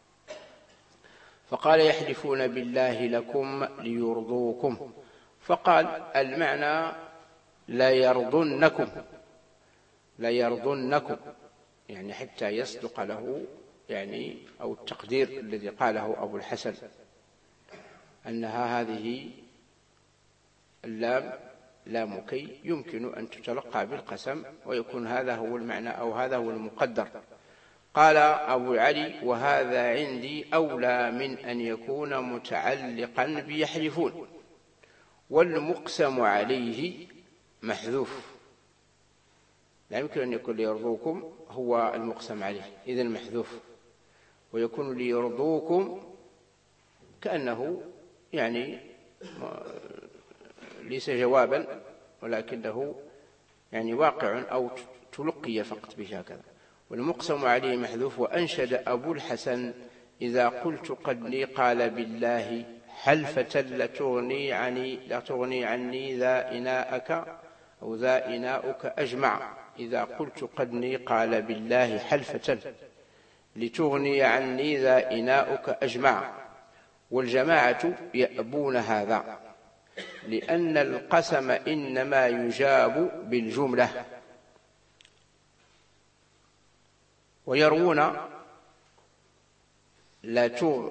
فقال يحلفون بالله لكم ليرضوكم، فقال المعنى لا يرضنكم، لا يرضنكم يعني حتى يصدق له، يعني أو التقدير الذي قاله أبو الحسن أنها هذه اللام لام كي يمكن أن تتلقى بالقسم ويكون هذا هو المعنى أو هذا هو المقدر. قال أبو علي وهذا عندي أولى من أن يكون متعلقا بيحلفون، والمقسم عليه محذوف، لا يمكن أن يكون ليرضوكم هو المقسم عليه إذن محذوف، ويكون ليرضوكم كأنه يعني ليس جوابا ولكنه يعني واقع أو تلقي فقط به هكذا، والمقسم عليه محذوف. وأنشد أبو الحسن إذا قلت قد لي قال بالله حلفة لتغني عني ذا إناءك أو ذا إناؤك أجمع. إذا قلت قد لي قال بالله حلفة لتغني عني ذا إناؤك أجمع. والجماعة يأبون هذا لأن القسم إنما يجاب بالجملة. ويروون لا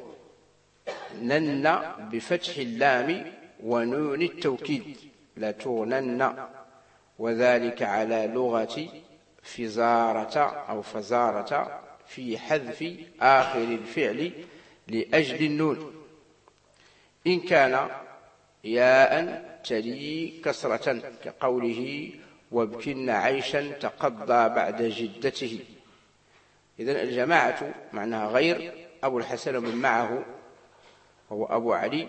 تغنن بفتح اللام ونون التوكيد، لا تغنن، وذلك على لغة فزارة أو فزارة في حذف آخر الفعل لأجل النون، إن كان ياء تلي كسرة كقوله وابكن عيشا تقضى بعد جدته. إذن الجماعة معناها غير أبو الحسن من معه هو أبو علي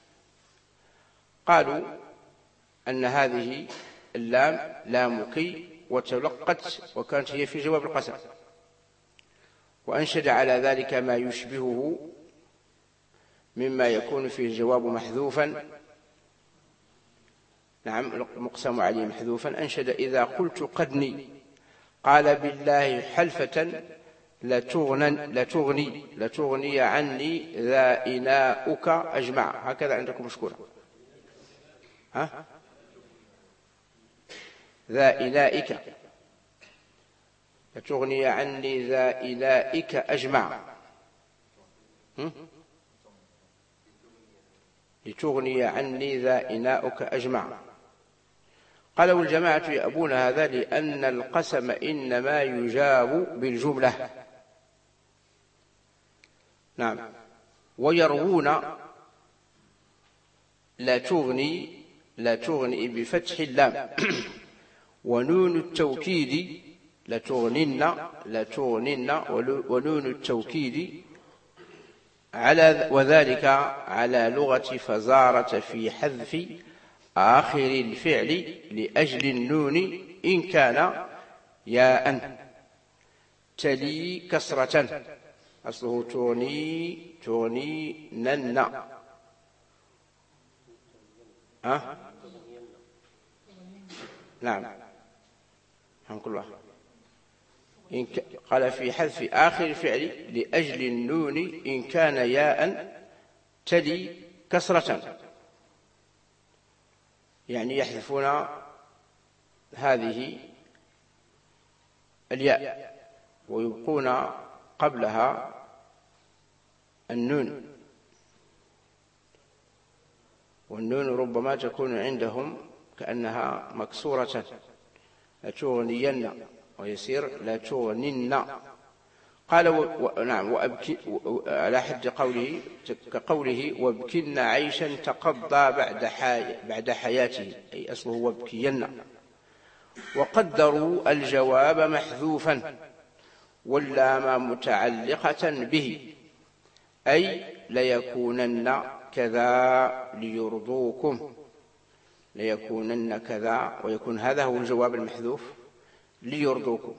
قالوا أن هذه اللام لام كي وتلقت وكانت هي في جواب القسم، وأنشد على ذلك ما يشبهه مما يكون فيه الجواب محذوفا. نعم المقسم عليه محذوفا. أنشد إذا قلت قدني قال بالله حلفة لتغني عني ذا إناؤك أجمع. هكذا عندكم مشكورة، ها؟ ذا إنائك، لتغني عني ذا إنائك أجمع، لتغني عني ذا إناؤك أجمع. قالوا الجماعة يأبون هذا لأن القسم إنما يجاب بالجملة. نعم. ويروون لا تغني بفتح اللام ونون التوكيد لتغنن ونون التوكيد وذلك على لغة فزارة في حذف آخر الفعل لأجل النون إن كان ياء تلي كسرة، أصله تغنينن. نعم الحمد لله. قال في حذف آخر الفعل لأجل النون إن كان ياء تلي كسرة، يعني يحذفون هذه الياء ويبقون قبلها النون، والنون ربما تكون عندهم كأنها مكسورة، لتغنين ويصير لا تغنن. قال نعم وأبكي على حد قوله كقوله وابكن عيشا تقضى بعد حياته، أي أصله وابكين. وقدروا الجواب محذوفا واللام متعلقة به، أي ليكونن كذا ليرضوكم، ليكونن كذا، ويكون هذا هو الجواب المحذوف ليرضوكم.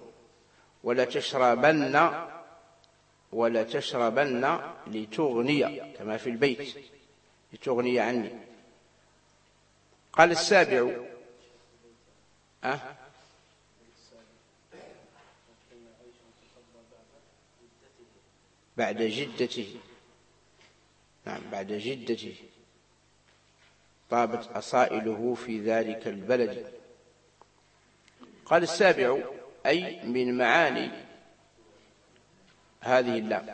ولا تشربن لتغني، كما في البيت لتغني عني. قال السابع بعد جدته، نعم بعد جدته طابت أصائله في ذلك البلد. قال السابع أي من معاني هذه اللام.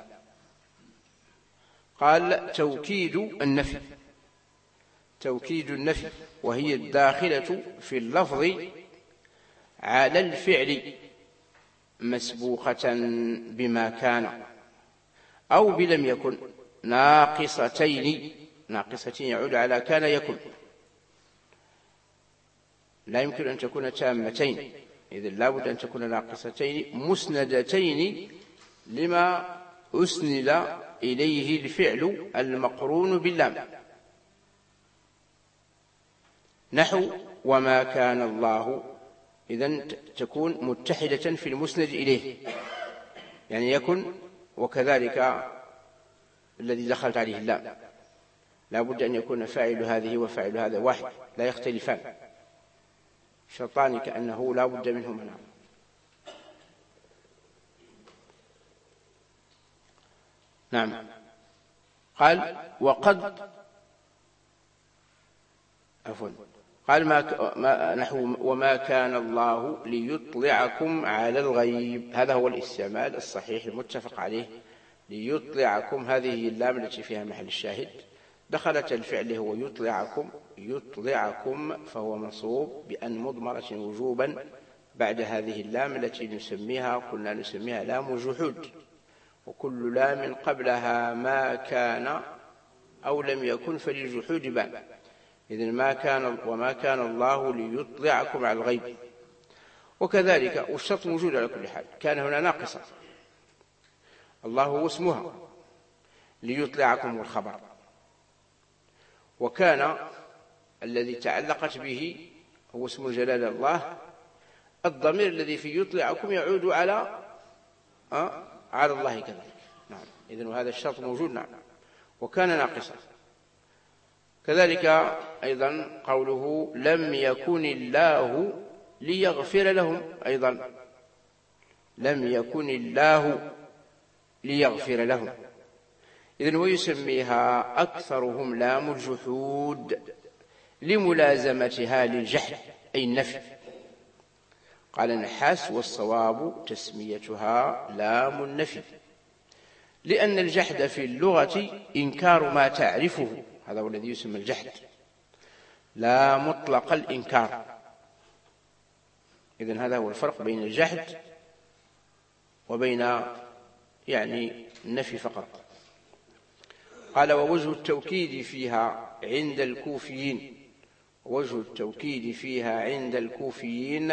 قال توكيد النفي، توكيد النفي، وهي الداخلة في اللفظ على الفعل مسبوقة بما كان أو بلم يكن، ناقصتين يعود على كان يكن، لا يمكن أن تكون تامتين، إذن لا بد أن تكون ناقصتين مسندتين لما أسند إليه الفعل المقرون باللام. نحو وما كان الله، إذن تكون متحدة في المسند إليه، يعني يكن وكذلك الذي دخلت عليه اللام، لا بد أن يكون فاعل هذه وفاعل هذا واحد، لا يختلفان، شرطان كأنه لا بد منهما. نعم. قال وقد قال نحو وما كان الله ليطلعكم على الغيب، هذا هو الاستعمال الصحيح المتفق عليه، ليطلعكم، هذه اللام التي فيها محل الشاهد، دخلت الفعل هو يطلعكم، فهو منصوب بأن مضمرة وجوبا بعد هذه اللام التي كنا نسميها لام جحود، وكل لام قبلها ما كان أو لم يكن فللجحود بان. إذن وما كان الله ليطلعكم على الغيب. وكذلك والشرط موجود على كل حال، كان هنا ناقصة، الله هو اسمها ليطلعكم الخبر، وكان الذي تعلقت به هو اسم الجلال الله، الضمير الذي في يطلعكم يعود على الله كذلك. نعم. إذن هذا الشرط موجود. نعم. وكان ناقصا. كذلك أيضا قوله لم يكن الله ليغفر لهم، أيضا لم يكن الله ليغفر لهم. إذن ويسميها أكثرهم لام الجحود لملازمتها للجحد أي النفي. قال النحاس والصواب تسميتها لام النفي، لأن الجحد في اللغة إنكار ما تعرفه، هذا هو الذي يسمى الجحد، لا مطلق الإنكار. إذن هذا هو الفرق بين الجحد وبين النفي فقط. قال ووجه التوكيد فيها عند الكوفيين، وجه التوكيد فيها عند الكوفيين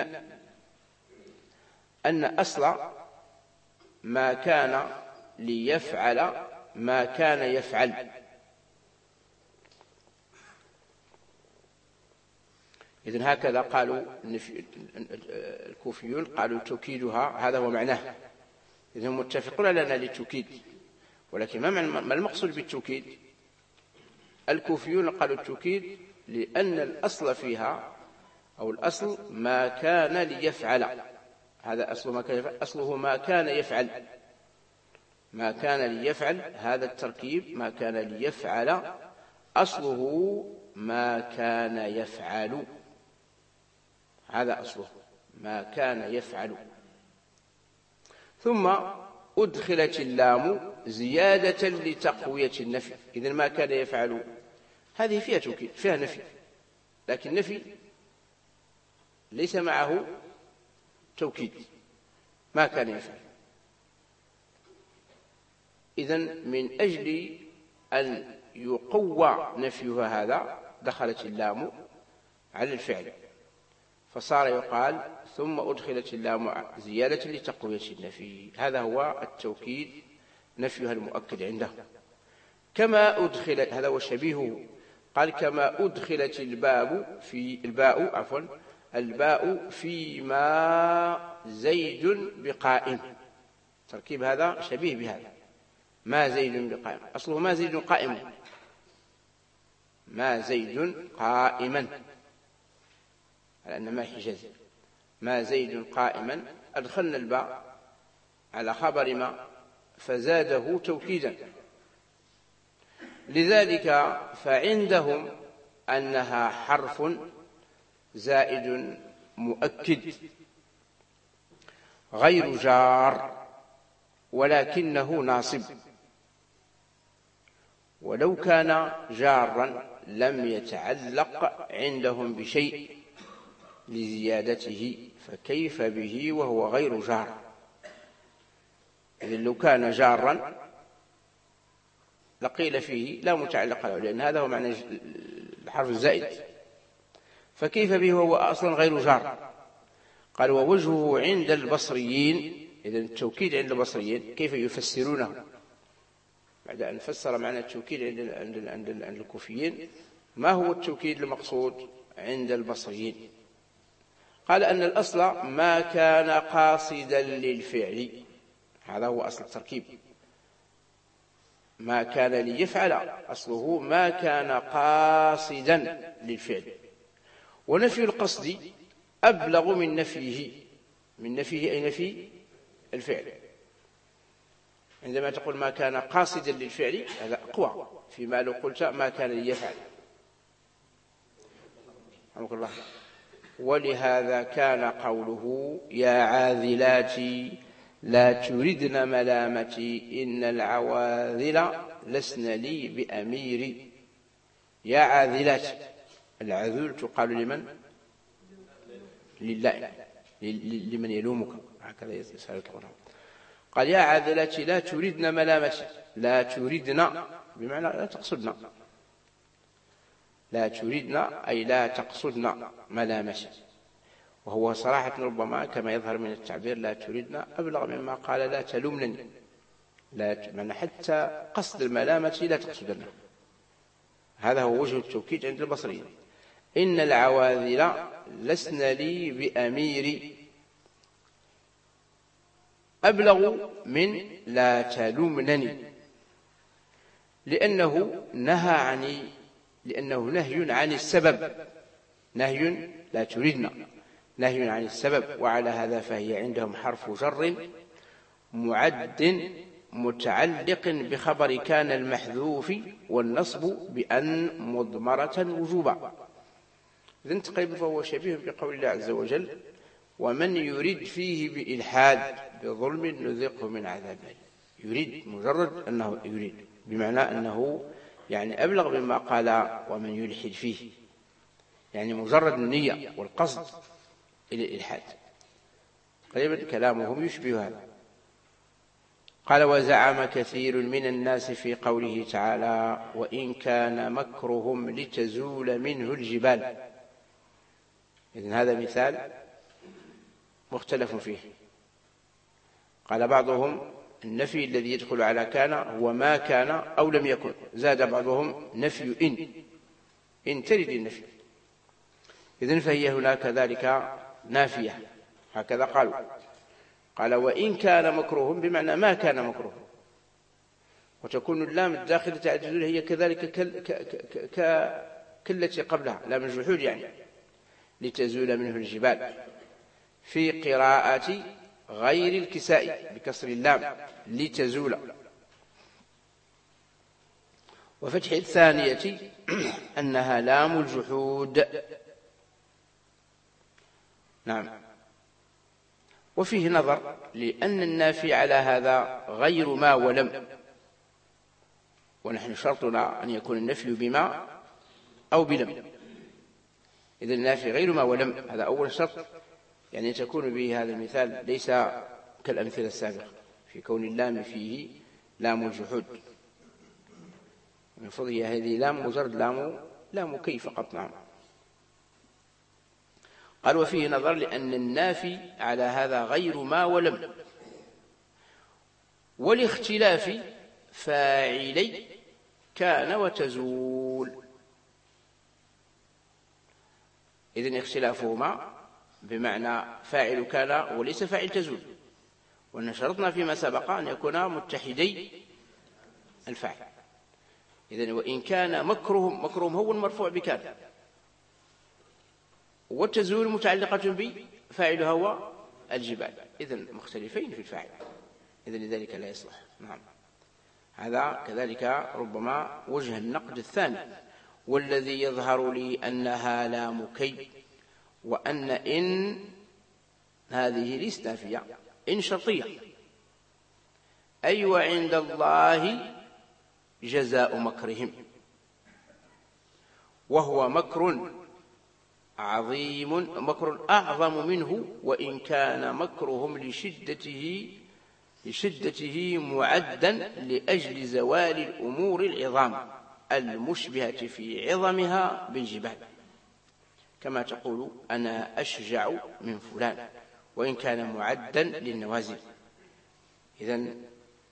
أن أصل ما كان ليفعل ما كان يفعل. إذن هكذا قالوا الكوفيون، قالوا توكيدها هذا هو معناه. إذن هم متفقون لنا للتوكيد، ولكن ما المقصود بالتوكيد؟ الكوفيون قالوا التوكيد لأن الأصل فيها أو الأصل ما كان ليفعل، هذا أصل ما كان يفعل، أصله ما كان يفعل، ما كان ليفعل، هذا التركيب ما كان ليفعل أصله ما كان يفعل، هذا أصله ما كان يفعل. ثم أدخلت اللام زيادة لتقوية النفي. إذن ما كان يفعل هذه فيها توكيد، فيها نفي، لكن النفي ليس معه توكيد، ما كان يفعل. إذن من أجل أن يقوى نفيها هذا دخلت اللام على الفعل، فصار يقال ثم أدخلت اللام زيادة لتقوية النفي. هذا هو التوكيد، نفيها المؤكد عنده. كما أدخلت، هذا هو شبيهه، قال كما أدخلت الباء فيما زيد بقائم. تركيب هذا شبيه بهذا، ما زيد بقائم، أصله ما زيد قائم، ما زيد قائما، على أن ما حجازي، ما زيد قائما، أدخلنا الباء على خبر ما فزاده توكيدا. لذلك فعندهم أنها حرف زائد مؤكد غير جار ولكنه ناصب، ولو كان جارا لم يتعلق عندهم بشيء لزيادته، فكيف به وهو غير جار؟ إذن لو كان جارا لقيل فيه لا متعلق له، لأن هذا هو معنى الحرف الزائد، فكيف به وهو أصلا غير جار؟ قال ووجهه عند البصريين، إذن التوكيد عند البصريين كيف يفسرونه بعد أن فسر معنى التوكيد عند الكوفيين؟ ما هو التوكيد المقصود عند البصريين؟ قال أن الأصل ما كان قاصدا للفعل، هذا هو أصل التركيب، ما كان ليفعل أصله ما كان قاصدا للفعل، ونفي القصد أبلغ من نفيه، أي نفي الفعل. عندما تقول ما كان قاصدا للفعل هذا أقوى فيما لو قلت ما كان ليفعل. الله. ولهذا كان قوله يا عاذلاتي لا تردن ملامتي إن العواذل لسن لي بأميري. يا عاذلاتي، العذول تقال لمن؟ لله، لمن يلومك، هكذا يسأل القرآن. قال يا عاذلاتي لا تردن ملامتي، لا تردن بمعنى لا تقصدن، لا تردن أي لا تقصدن ملامتي، وهو صراحة ربما كما يظهر من التعبير لا تردن أبلغ مما قال لا تلومنني، لا معنى حتى قصد الملامة لا تقصدن. هذا هو وجه التوكيد عند البصريين. إن العواذل لسن لي بأميري أبلغ من لا تلومنني، لأنه نهي عن السبب، نهي لا تردن نهي عن السبب، وعلى هذا فهي عندهم حرف جر معد متعلق بخبر كان المحذوف، والنصب بأن مضمرة وجوبا. إذن تقريبا فهو شبيه بقول الله عز وجل ومن يريد فيه بإلحاد بظلم نذقه من عذاب أليم. يريد مجرد أنه يريد، بمعنى أنه يعني أبلغ مما قال ومن يلحد فيه، يعني مجرد النية والقصد إلى الإلحاد. قريبا كلامهم يشبه هذا. قال وزعم كثير من الناس في قوله تعالى وإن كان مكرهم لتزول منه الجبال. إذن هذا مثال مختلف فيه. قال بعضهم النفي الذي يدخل على كان هو ما كان أو لم يكن، زاد بعضهم نفي إن ترد النفي. إذن فهي هنا كذلك نافية، هكذا قال وإن كان مكروهم بمعنى ما كان مكروهم، وتكون اللام الداخلة على الجذور هي كذلك كالتي قبلها لام الجحود، يعني لتزول منه الجبال. في قراءة غير الكساء بكسر اللام لتزول، وفتح الثانية أنها لام الجحود. نعم. وفيه نظر، لأن النافي على هذا غير ما ولم، ونحن شرطنا أن يكون النفي بما أو بلم. إذا النافي غير ما ولم، هذا أول شرط، يعني تكون به هذا المثال ليس كالأمثلة السابقة في كون اللام فيه لام الجحود. من فضل هذه لام مجرد لام كي فقط. نعم. قال وفيه نظر، لأن النافي على هذا غير ما ولم، ولاختلاف فاعلي كان وتزول. إذن اختلافهما بمعنى فاعل كان وليس فاعل تزول، وأن شرطنا فيما سبق أن يكونا متحدي الفاعل. إذن وإن كان مكرهم هو المرفوع بكان، والتزول متعلقة بفاعلها هو الجبال، إذن مختلفين في الفاعل، إذن لذلك لا يصلح. نعم، هذا كذلك ربما وجه النقد الثاني. والذي يظهر لي أنها لام كي، وأن إن هذه ليست نافية، إن شرطية، أي وعند الله جزاء مكرهم، وهو مكر عظيم، مكر أعظم منه، وإن كان مكرهم لشدته معدا لأجل زوال الأمور العظام المشبهة في عظمها بالجبال، كما تقول أنا أشجع من فلان، وإن كان معدا للنوازل. إذن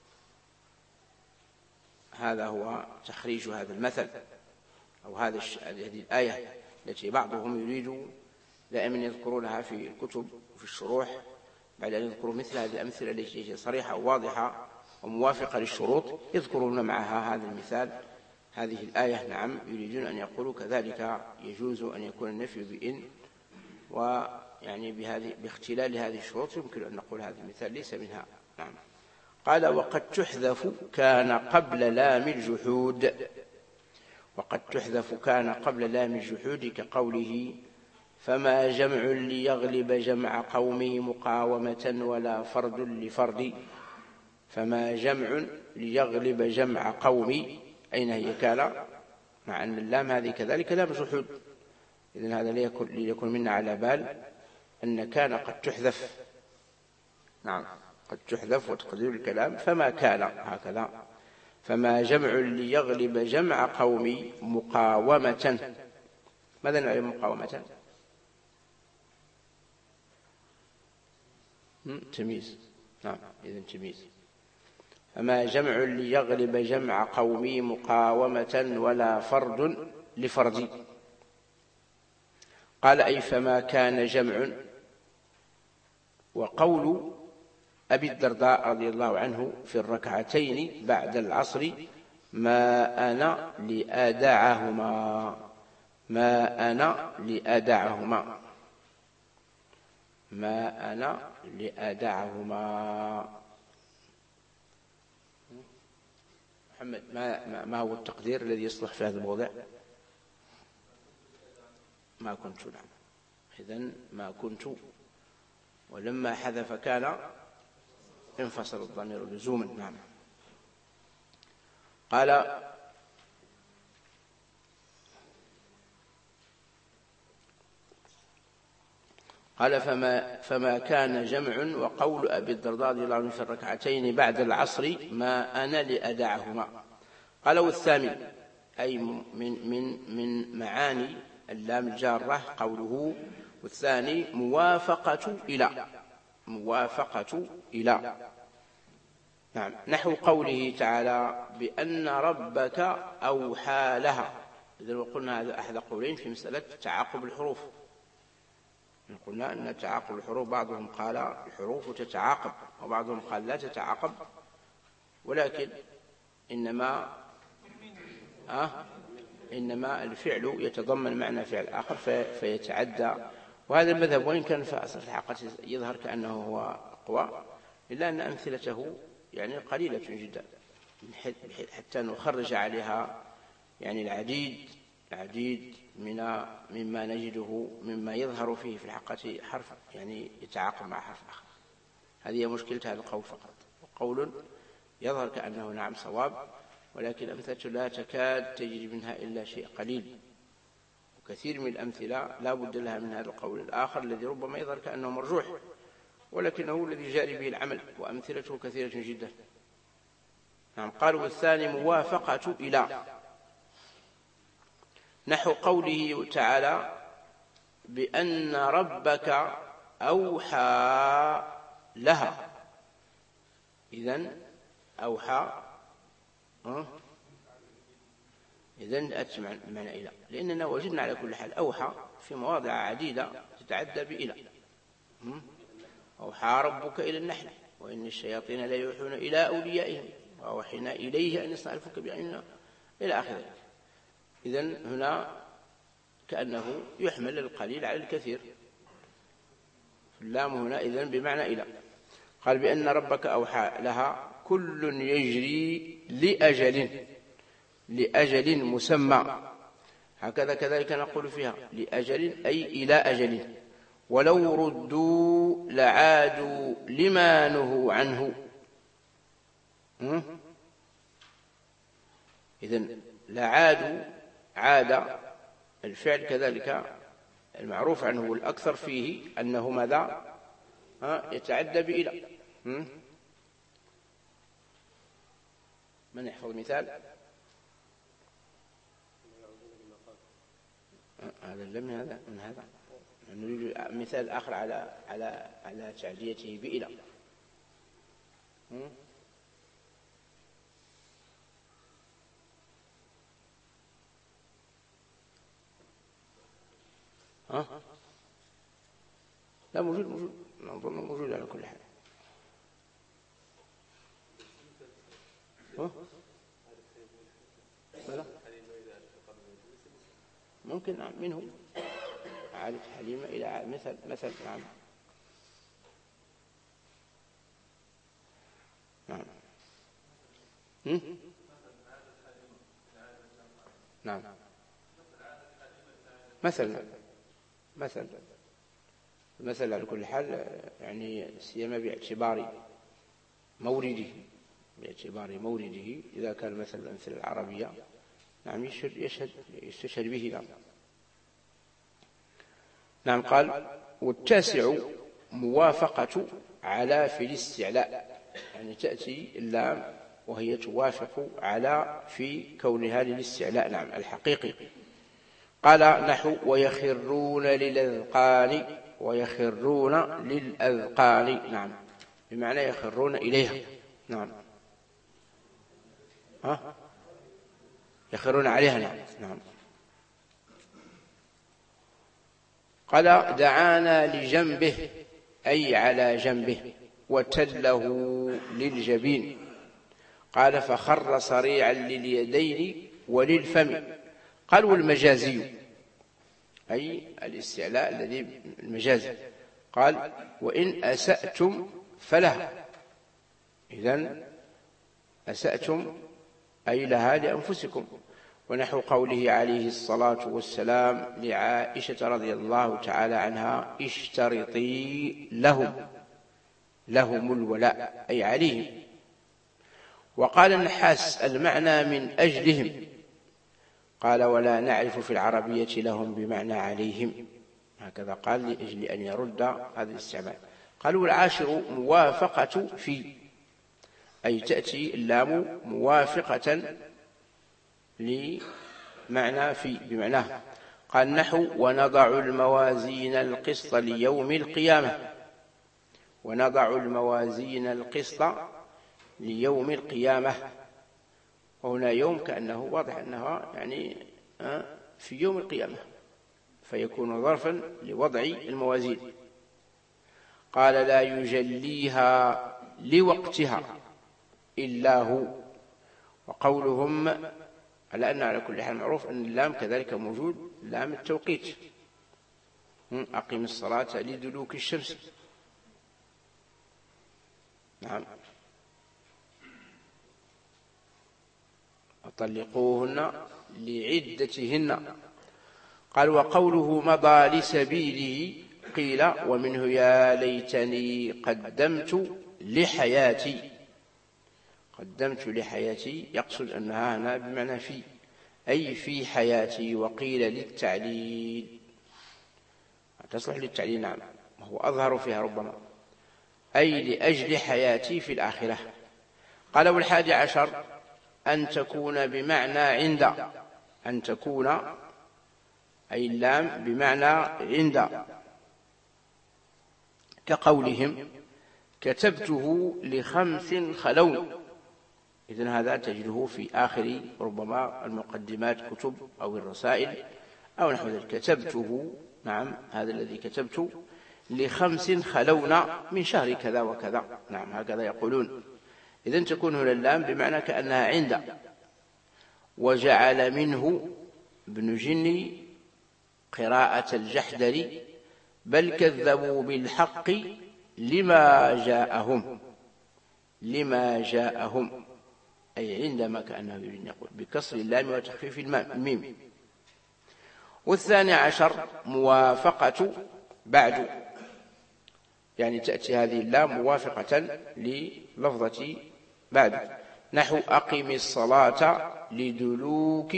هذا هو تخريج هذا المثل، أو هذه الآية التي بعضهم يريد دائما يذكرونها في الكتب وفي الشروح بعد أن يذكروا مثل هذه الأمثلة التي هي صريحة وواضحة وموافقة للشروط، يذكرون معها هذا المثال، هذه الآية. نعم، يريدون أن يقولوا كذلك يجوز أن يكون النفي بإن، ويعني باختلال هذه الشروط يمكن أن نقول هذا المثال ليس منها. نعم. قال وقد تحذف كان قبل لام الجحود. وقد تحذف كان قبل لام الجحود كقوله فما جمع ليغلب جمع قومه مقاومة ولا فرد لفرد. فما جمع ليغلب جمع قومي، أين هي كان؟ مع أن اللام هذه كذلك لام جحود. إذن هذا ليكون منا على بال أن كان قد تحذف. نعم، قد تحذف، وتقدير الكلام فما كان هكذا. فما جمع ليغلب جمع قومي مقاومة. ماذا نعلم مقاومة؟ تمييز. نعم، إذن تمييز. فما جمع ليغلب جمع قومي مقاومة ولا فرد لفرد. قال أي فما كان جمع. وقول أبي الدرداء رضي الله عنه في الركعتين بعد العصر ما أنا لأدعهما. ما أنا لأدعهما. ما أنا لأدعهما. محمد، ما هو التقدير الذي يصلح في هذا الموضع؟ ما كنت. نعم، إذن ما كنت، ولما حذف كان انفصل الضمير لزوما. نعم. قال فما كان جمع. وقول أبي الدرداء رضي الله عنه في الركعتين بعد العصر ما أنا لأدعهما. قال والثاني أي من معاني اللام الجارة قوله والثاني موافقة إلى. موافقة إلى. نعم، نحو قوله تعالى بأن ربك أوحى لها. إذن وقلنا هذا أحد قولين في مسألة تعاقب الحروف. قلنا أن تعاقب الحروف بعضهم قال الحروف تتعاقب، وبعضهم قال لا تتعاقب، ولكن إنما الفعل يتضمن معنى فعل آخر فيتعدى. وهذا المذهب وإن كان في أصل الحقيقة يظهر كأنه هو أقوى، إلا أن أمثلته يعني قليلة جدا حتى نخرج عليها يعني العديد مما نجده مما يظهر فيه في الحقيقة حرف يعني يتعاقب مع حرف آخر. هذه مشكلة هذا القول فقط. وقول يظهر كأنه نعم صواب، ولكن أمثلته لا تكاد تجري منها إلا شيء قليل، وكثير من الأمثلة لا بد لها من هذا القول الآخر الذي ربما يظهر كأنه مرجوح، ولكنه الذي جاري به العمل، وأمثلته كثيرة جدا. نعم. قالوا والثاني موافقة إلى، نحو قوله تعالى بأن ربك أوحى لها. إذن أوحى إذن أتت معنى إلى، لأننا وجدنا على كل حال أوحى في مواضع عديدة تتعدى بإلى. أوحى ربك إلى النحل وإن الشياطين لا يوحون إلى أوليائهم وأوحينا إليه أن يصنع الفلك بأعيننا إلى آخره. إذن هنا كأنه يحمل القليل على الكثير، اللام هنا إذن بمعنى إلى. قال بأن ربك أوحى لها كل يجري لأجل مسمى، هكذا كذلك نقول فيها لأجل أي إلى أجل، ولو ردوا لعادوا لما نهوا عنه. إذن لعادوا، عاد الفعل كذلك المعروف عنه والأكثر فيه أنه ماذا يتعدى بإلى. من يحفظ مثال؟ هذا لم هذا من هذا نريد مثال آخر على تعديته بإلى. لا موجود نظن موجود على كل حال. ممكن منه عادة حليمة إلى مثل نعم. نعم مثل على كل حال، يعني سيما باعتبار مورده، إذا كان مثل الأمثلة العربية نعم يستشهد به. نعم قال والتاسع موافقة على في الاستعلاء، يعني تأتي اللام وهي توافق على في كونها للاستعلاء نعم الحقيقي. قال نحو ويخرون للأذقان نعم بمعنى يخرون إليها. نعم يخرون عليها نعم. قال دعانا لجنبه أي على جنبه، وتله للجبين. قال فخر صريعا لليدين وللفم. قال والمجازي أي الاستعلاء الذي المجازي. قال وإن أسأتم فلها، إذن أسأتم أي لها لأنفسكم. ونحو قوله عليه الصلاة والسلام لعائشة رضي الله تعالى عنها اشترطي لهم الولاء أي عليهم. وقال النحاس المعنى من أجلهم. قال ولا نعرف في العربية لهم بمعنى عليهم، هكذا قال لأجل أن يرد هذا الاستعمال. قالوا العاشر موافقة في، أي تأتي اللام موافقة لمعنى في بمعناه. قال نحو ونضع الموازين القسط ليوم القيامة، وهنا يوم كأنه واضح أنها يعني في يوم القيامة، فيكون ظرفا لوضع الموازين. قال لا يجليها لوقتها إلا هو. وقولهم على أن على كل حال معروف أن اللام كذلك موجود، لام التوقيت، أقم الصلاة لدلوك الشمس. نعم وطلقوهن لعدتهن. قال وقوله مضى لسبيله قيل ومنه يا ليتني قدمت لحياتي، يقصد أنها هنا بمعنى في، أي في حياتي. وقيل للتعليل، تصلح للتعليل نعم، وهو أظهر فيها ربما، أي لأجل حياتي في الآخرة. قال والحادي عشر أن تكون بمعنى عند، أن تكون أي اللام بمعنى عند، كقولهم كتبته ل5 خلون، إذن هذا تجده في آخر ربما المقدمات كتب أو الرسائل أو نحو ذلك. كتبته، نعم، هذا الذي كتبت ل5 خلونا من شهر كذا وكذا، نعم، هكذا يقولون. إذن تكون هنا اللام بمعنى كأنها عند. وجعل منه ابن جني قراءة الجحدري بل كذبوا بالحق لما جاءهم، أي عندما كأنه يريد يقول بكسر اللام وتخفيف الميم. والثاني عشر موافقة بعد، يعني تأتي هذه اللام موافقة للفظة بعد، نحو أقم الصلاة لدلوك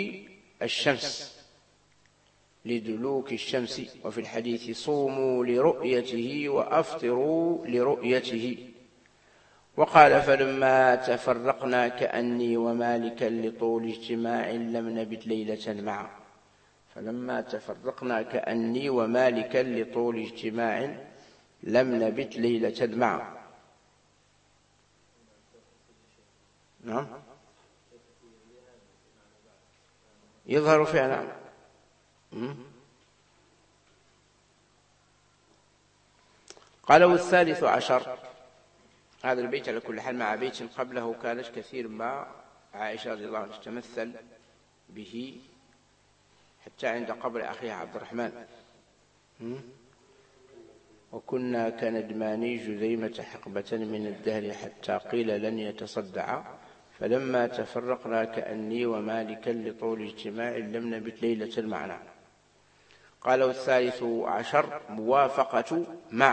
الشمس، وفي الحديث صوموا لرؤيته وأفطروا لرؤيته. وقال فلما تفرقنا كأني ومالكا لطول اجتماع لم نبت ليلة معا. فلما تفرقنا كأني ومالكا لطول اجتماع لم نبت ليلة معا. نعم، يظهر فعلا. قال والثالث عشر، هذا البيت على كل حال مع بيت قبله كانت كثير ما عائشة رضي الله عنها تتمثل به حتى عند قبر أخيها عبد الرحمن. وكنا كندمان جذيمة حقبة من الدهر حتى قيل لن يتصدع، فلما تفرقنا كأني ومالكا لطول اجتماع لم نبت ليلة معنا. قال والثالث عشر موافقة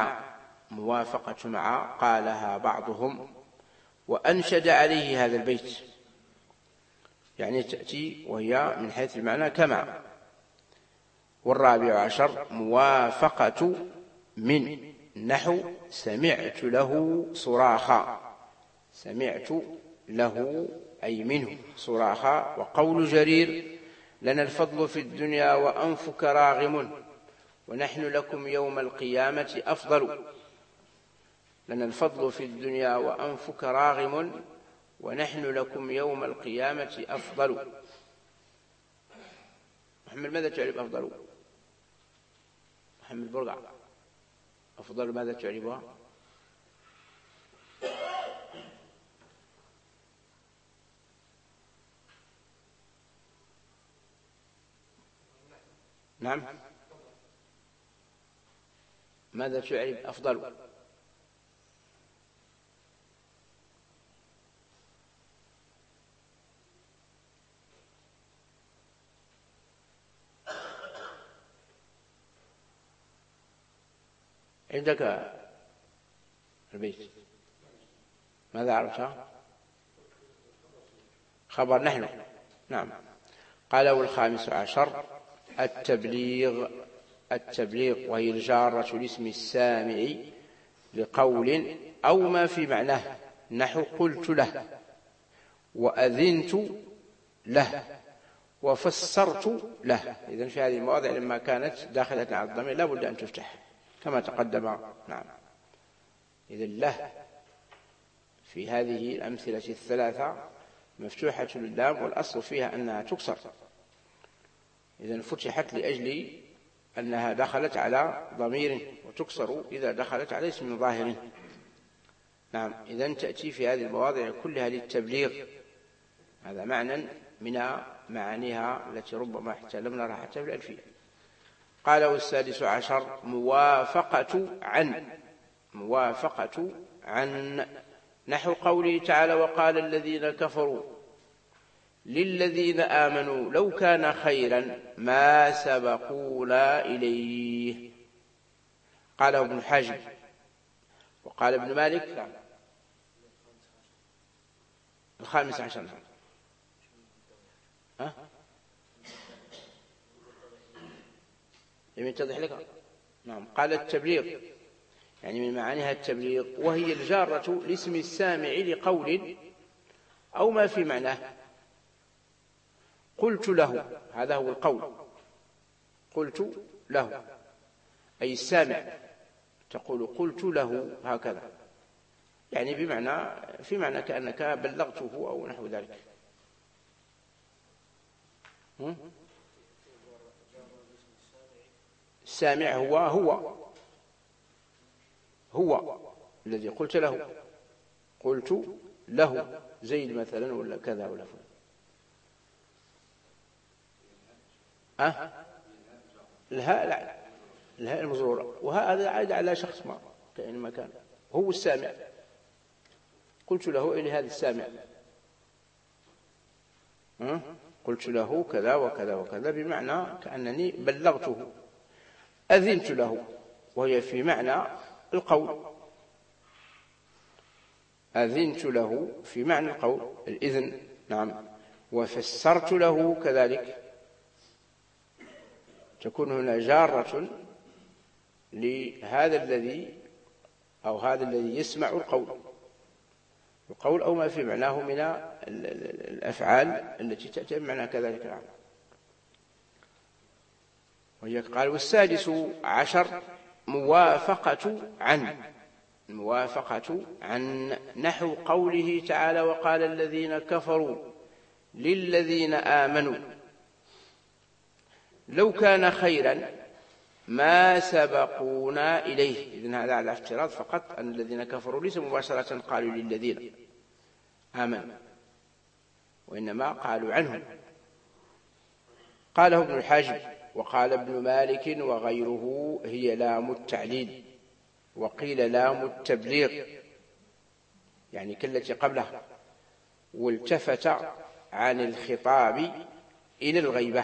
مع قالها بعضهم وأنشد عليه هذا البيت، يعني تأتي وهي من حيث المعنى كما. والرابع عشر موافقة من، نحو سمعت له صراخا، سمعت له أي منه صراخا. وقول جرير لنا الفضل في الدنيا وأنفك راغم ونحن لكم يوم القيامة أفضل. لنا الفضل في الدنيا وأنفك راغم ونحن لكم يوم القيامة أفضل. محمد ماذا تعرف أفضل؟ محمد برقع، أفضل ماذا تعرفها؟ نعم، ماذا تعرف أفضل؟ عندك البيت ماذا عرفتها؟ خبر نحن، نعم. قال والخامس عشر التبليغ وهي الجارة لاسم السامع لقول أو ما في معناه، نحو قلت له وأذنت له وفسرت له. إذن في هذه المواضع لما كانت داخلة على الضمير لا بد أن تفتح كما تقدم. نعم، إذن له في هذه الأمثلة الثلاثة مفتوحة اللام والأصل فيها أنها تكسر، إذن فتحت لأجل أنها دخلت على ضمير، وتكسر إذا دخلت على اسم ظاهر. نعم، إذن تأتي في هذه المواضع كلها للتبليغ، هذا معنى من معانيها التي ربما حتى لم نرها حتى في الألفية. قال والسادس عشر موافقة عن، نحو قوله تعالى وقال الذين كفروا للذين آمنوا لو كان خيرا ما سبقونا إليه. قال ابن حزم وقال ابن مالك. الخامس عشر لم يتضح لك؟ نعم، قال التبليغ يعني من معانيها التبليغ، وهي الجارة لاسم السامع لقول أو ما في معناه. قلت له، هذا هو القول، قلت له أي السامع، تقول قلت له هكذا. يعني في معنى كأنك بلغته أو نحو ذلك. السامع هو الذي قلت له زيد مثلا ولا كذا ولا فلان. الهاء المزرورة، وهذا عاد على شخص ما كأن مكان هو السامع. قلت له إلى هذا السامع، قلت له كذا وكذا وكذا، بمعنى كأنني بلغته. أذنت له، وهي في معنى القول. أذنت له في معنى القول، الإذن. نعم. وفسرت له كذلك، تكون هنا جارة لهذا الذي أو هذا الذي يسمع القول أو ما في معناه من الأفعال التي تأتي بمعنى كذلك. نعم. وهي قال: والسادس عشر موافقة عن نحو قوله تعالى: وقال الذين كفروا للذين آمنوا لو كان خيرا ما سبقونا إليه. إذن هذا على افتراض فقط أن الذين كفروا ليس مباشرة قالوا للذين آمنوا، وإنما قالوا عنهم. قاله ابن الحاجب، وقال ابن مالك وغيره: هي لام التعليل، وقيل لام التبليغ، يعني كالتي قبلها. والتفت عن الخطاب إلى الغيبة،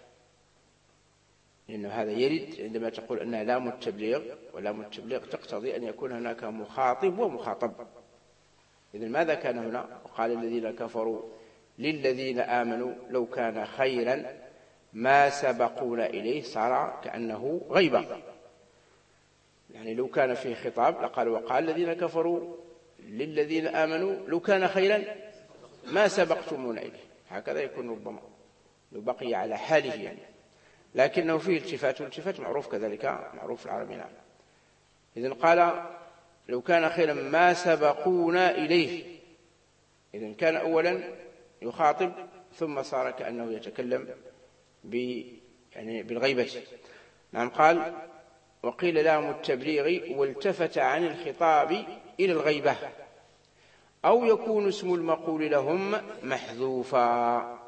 لأن هذا يرد عندما تقول أنها لام التبليغ، ولام التبليغ تقتضي أن يكون هناك مخاطب ومخاطب. إذن ماذا كان هنا؟ وقال الذين كفروا للذين آمنوا لو كان خيرا ما سبقونا إليه، صار كأنه غيبة. يعني لو كان فيه خطاب لقال: وقال الذين كفروا للذين آمنوا لو كان خيرا ما سبقتمونا إليه. هكذا يكون ربما لو بقي على حاله يعني، لكنه فيه التفات، والالتفات معروف كذلك، معروف في العربي. نعم. إذن قال: لو كان خيرا ما سبقونا إليه. إذن كان أولا يخاطب، ثم صار كأنه يتكلم يعني بالغيبة. نعم. قال: وقيل لام التبليغ والتفت عن الخطاب إلى الغيبة، أو يكون اسم المقول لهم محذوفا،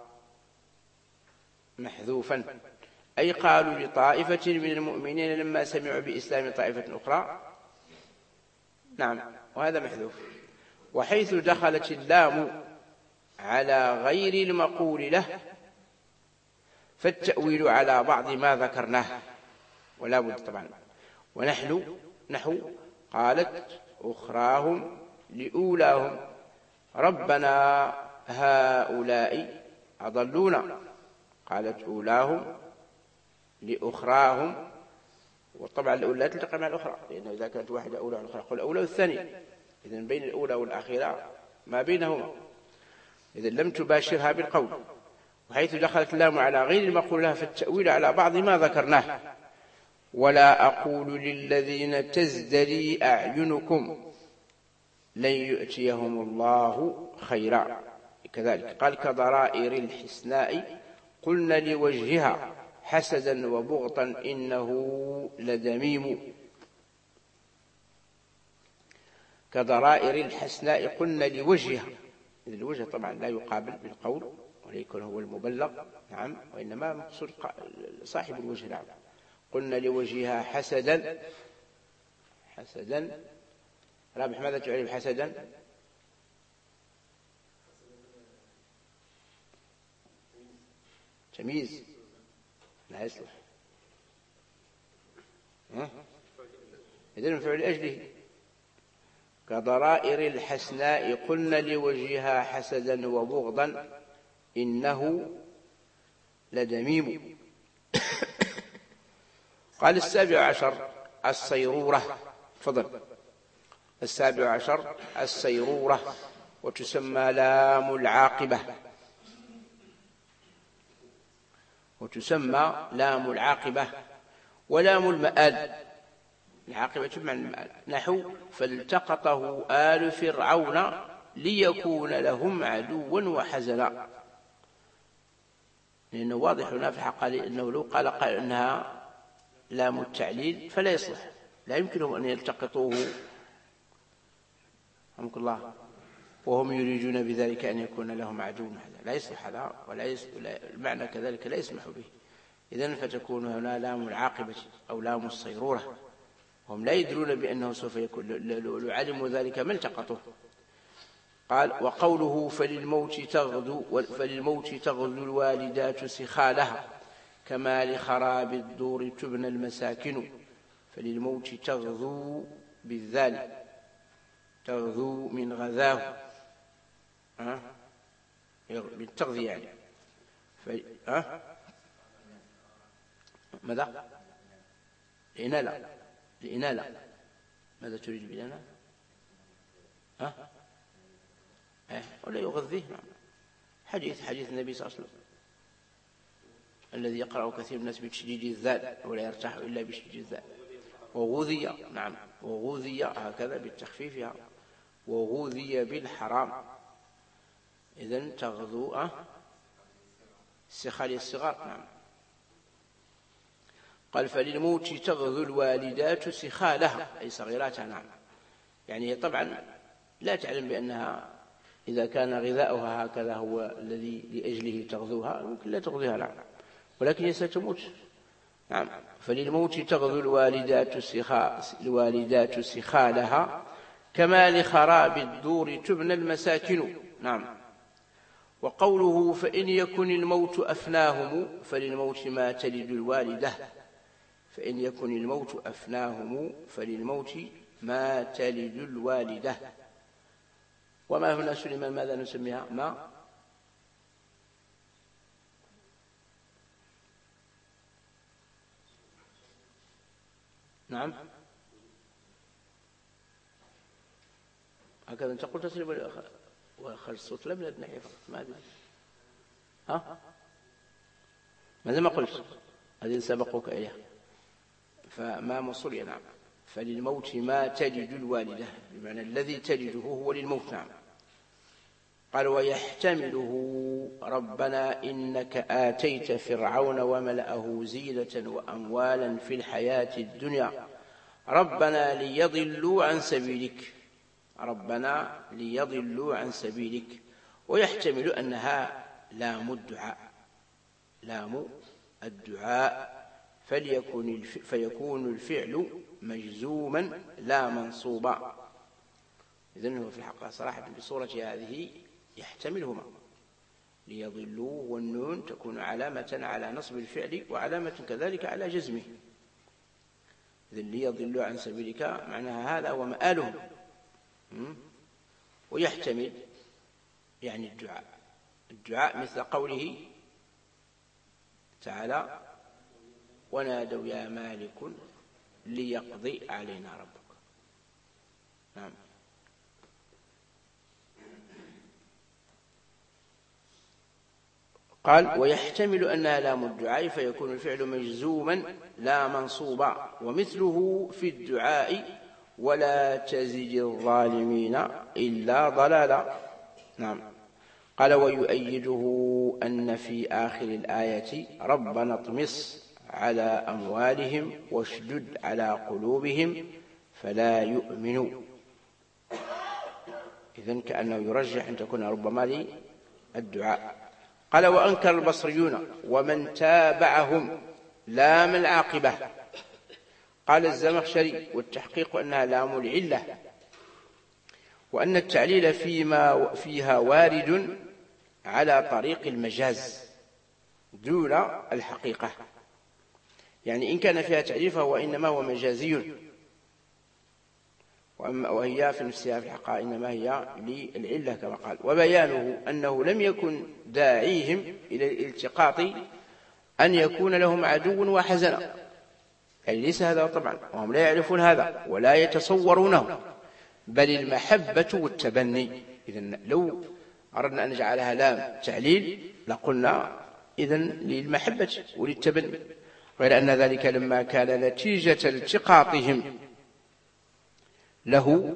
أي قالوا لطائفة من المؤمنين لما سمعوا بإسلام طائفة أخرى. نعم. وهذا محذوف. وحيث دخلت اللام على غير المقول له فالتأويل على بعض ما ذكرناه، ولا بد طبعا. ونحو قالت أخراهم لأولاهم ربنا هؤلاء أضلونا. قالت أولاهم لأخراهم، وطبعا الأولى لا تلتقي مع الأخرى، لأنه إذا كانت واحدة أولى والأخرى قل أولى والثاني، إذن بين الأولى والأخيرة ما بينهما، إذن لم تباشرها بالقول. وحيث دخلت اللام على غير المقول لها فالتأويل على بعض ما ذكرناه. ولا أقول للذين تزدري أعينكم لن يؤتيهم الله خيرا. كذلك قال: كضرائر الحسناء قلنا لوجهها حسدا وبغضا إنه لذميم. كضرائر الحسناء قلنا لوجهها. الوجه طبعا لا يقابل بالقول وليكن هو المبلغ. نعم. وإنما مقصود صاحب الوجه. نعم. قلنا لوجهها حسدا. رابح ماذا تعرف حسدا؟ تمييز لا يصلح. إذن فعل أجله. كضرائر الحسناء قلنا لوجهها حسدا وبغضا إنه لدميم. قال: 17 الصيرورة. فضل. 17 الصيرورة، وتسمى لام العاقبة ولام المآل. العاقبة بمعنى نحو فالتقطه آل فرعون ليكون لهم عدوا وحزنا، لأنه واضح هنا في الحق أنه لو قال أنها لام التعليل فلا يصلح، لا يمكنهم أن يلتقطوه رحمك الله وهم يريدون بذلك أن يكون لهم عدو، لا يصلح هذا، المعنى كذلك لا يسمح به. إذن فتكون هنا لام العاقبة أو لام الصيرورة، هم لا يدرون بأنه سوف يكون، لو علموا ذلك ما التقطوه. قال وقوله فللموت تغدو الوالدات سخالها كما لخراب الدور تبنى المساكن. فللموت تغدو بالذال، تغدو من غذاه بالتغذية يعني ماذا؟ الإنالة. ماذا تريد بالإنالة؟ ولا يغذيه. حديث النبي صلى الله عليه وسلم الذي يقرأ كثير من الناس بتشديد الذال ولا يرتاح إلا بشديد الذال. وغذي، نعم، وغذي هكذا بالتخفيفها، وغذي بالحرام. إذن تغذو السخال الصغار. نعم. قال فللموت تغذو الوالدات سخالها أي صغيراتها. نعم، يعني طبعا لا تعلم بأنها إذا كان غذاؤها هكذا هو الذي لأجله تغذوها ممكن لا تغذيها، نعم، ولكن هي ستموت. نعم. فللموت تغذو الوالدات سخالها كما لخراب الدور تبنى المساكن. نعم. وقوله فإن يكن الموت أفناهم فللموت ما تلد الوالدة. فإن يكن الموت أفناهم فللموت ما تلد الوالدة. وما هنا سليمان ماذا نسميها؟ ما نعم هكذا أنت قلت تسليم وخرج الصوت لا من الناحية فقط. ما أدري ماذا ما قلت؟ هذه سبقوك إليها. فما مصري. نعم. فللموت ما تلد الوالدة بمعنى الذي تلده هو للموت. نعم. قال ويحتمله ربنا إنك آتيت فرعون وملأه زينة وأموالا في الحياة الدنيا ربنا ليضلوا عن سبيلك. ربنا ليضلوا عن سبيلك. ويحتمل أنها لام الدعاء فيكون الفعل مجزوما لا منصوبا. إذن هو في الحقيقة صراحة بصورة هذه يحتملهما ليضلوا، والنون تكون علامة على نصب الفعل وعلامة كذلك على جزمه. إذن ليضلوا عن سبيلك معناها هذا ومآلهم. ويحتمل يعني الدعاء مثل قوله تعالى ونادوا يا مالك ليقضي علينا ربك. نعم. قال ويحتمل أنها لام الدعاء فيكون الفعل مجزوما لا منصوبا. ومثله في الدعاء ولا تزد الظالمين إلا ضلالا. نعم. قال ويؤيده أن في آخر الآية ربنا اطمس على أموالهم واشدد على قلوبهم فلا يؤمنوا. إذن كأنه يرجح أن تكون ربما للدعاء. قال وأنكر البصريون ومن تابعهم لام العاقبة. قال الزمخشري والتحقيق أنها لام العلة، وأن التعليل فيها وارد على طريق المجاز دون الحقيقة. يعني إن كان فيها تعليل فهو إنما هو مجازي، وهي في نفسها في الحقيقة إنما هي للعلة كما قال. وبيانه أنه لم يكن داعيهم إلى الالتقاط أن يكون لهم عدو وحزنا، يعني ليس هذا طبعا، وهم لا يعرفون هذا ولا يتصورونه، بل المحبة والتبني. إذن لو أردنا أن نجعلها لام تعليل لقلنا إذن للمحبة وللتبني، غير أن ذلك لما كان نتيجة التقاطهم له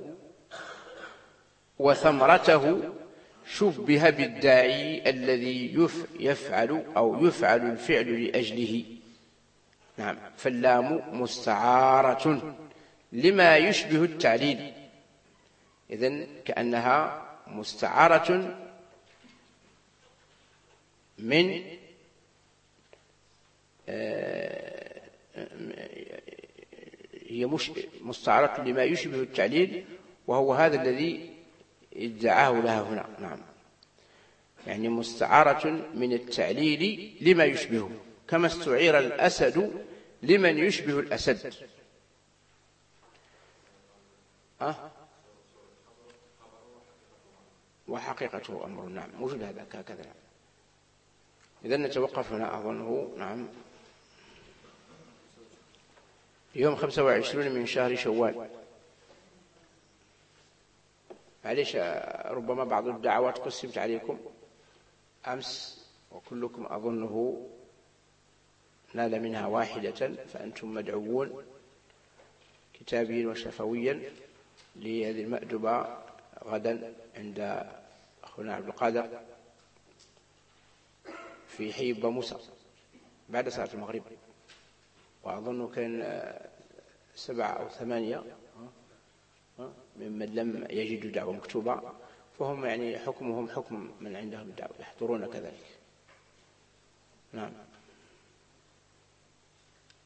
وثمرته شبه بالداعي الذي يفعل أو يفعل الفعل لأجله. نعم، فاللام مستعارة لما يشبه التعليل، إذن كأنها مستعارة من هي مستعارة لما يشبه التعليل، وهو هذا الذي ادعاه لها هنا. نعم، يعني مستعارة من التعليل لما يشبهه، كما استعير الأسد لمن يشبه الأسد. وحقيقته أمر. نعم، موجود هذا هكذا. إذن نتوقف هنا أظنه. نعم، يوم 25 من شهر شوال. معليش، ربما بعض الدعوات قسمت عليكم أمس وكلكم أظنه نال منها واحدة، فأنتم مدعوون كتابيا وشفويا لهذه المأدبة غدا عند أخونا عبد القادر في حي باموسى بعد صلاة المغرب، وأظن كان 7 أو 8 ممن لم يجدوا دعوة مكتوبة، فهم يعني حكمهم حكم من عندهم الدعوة، يحضرون كذلك. نعم.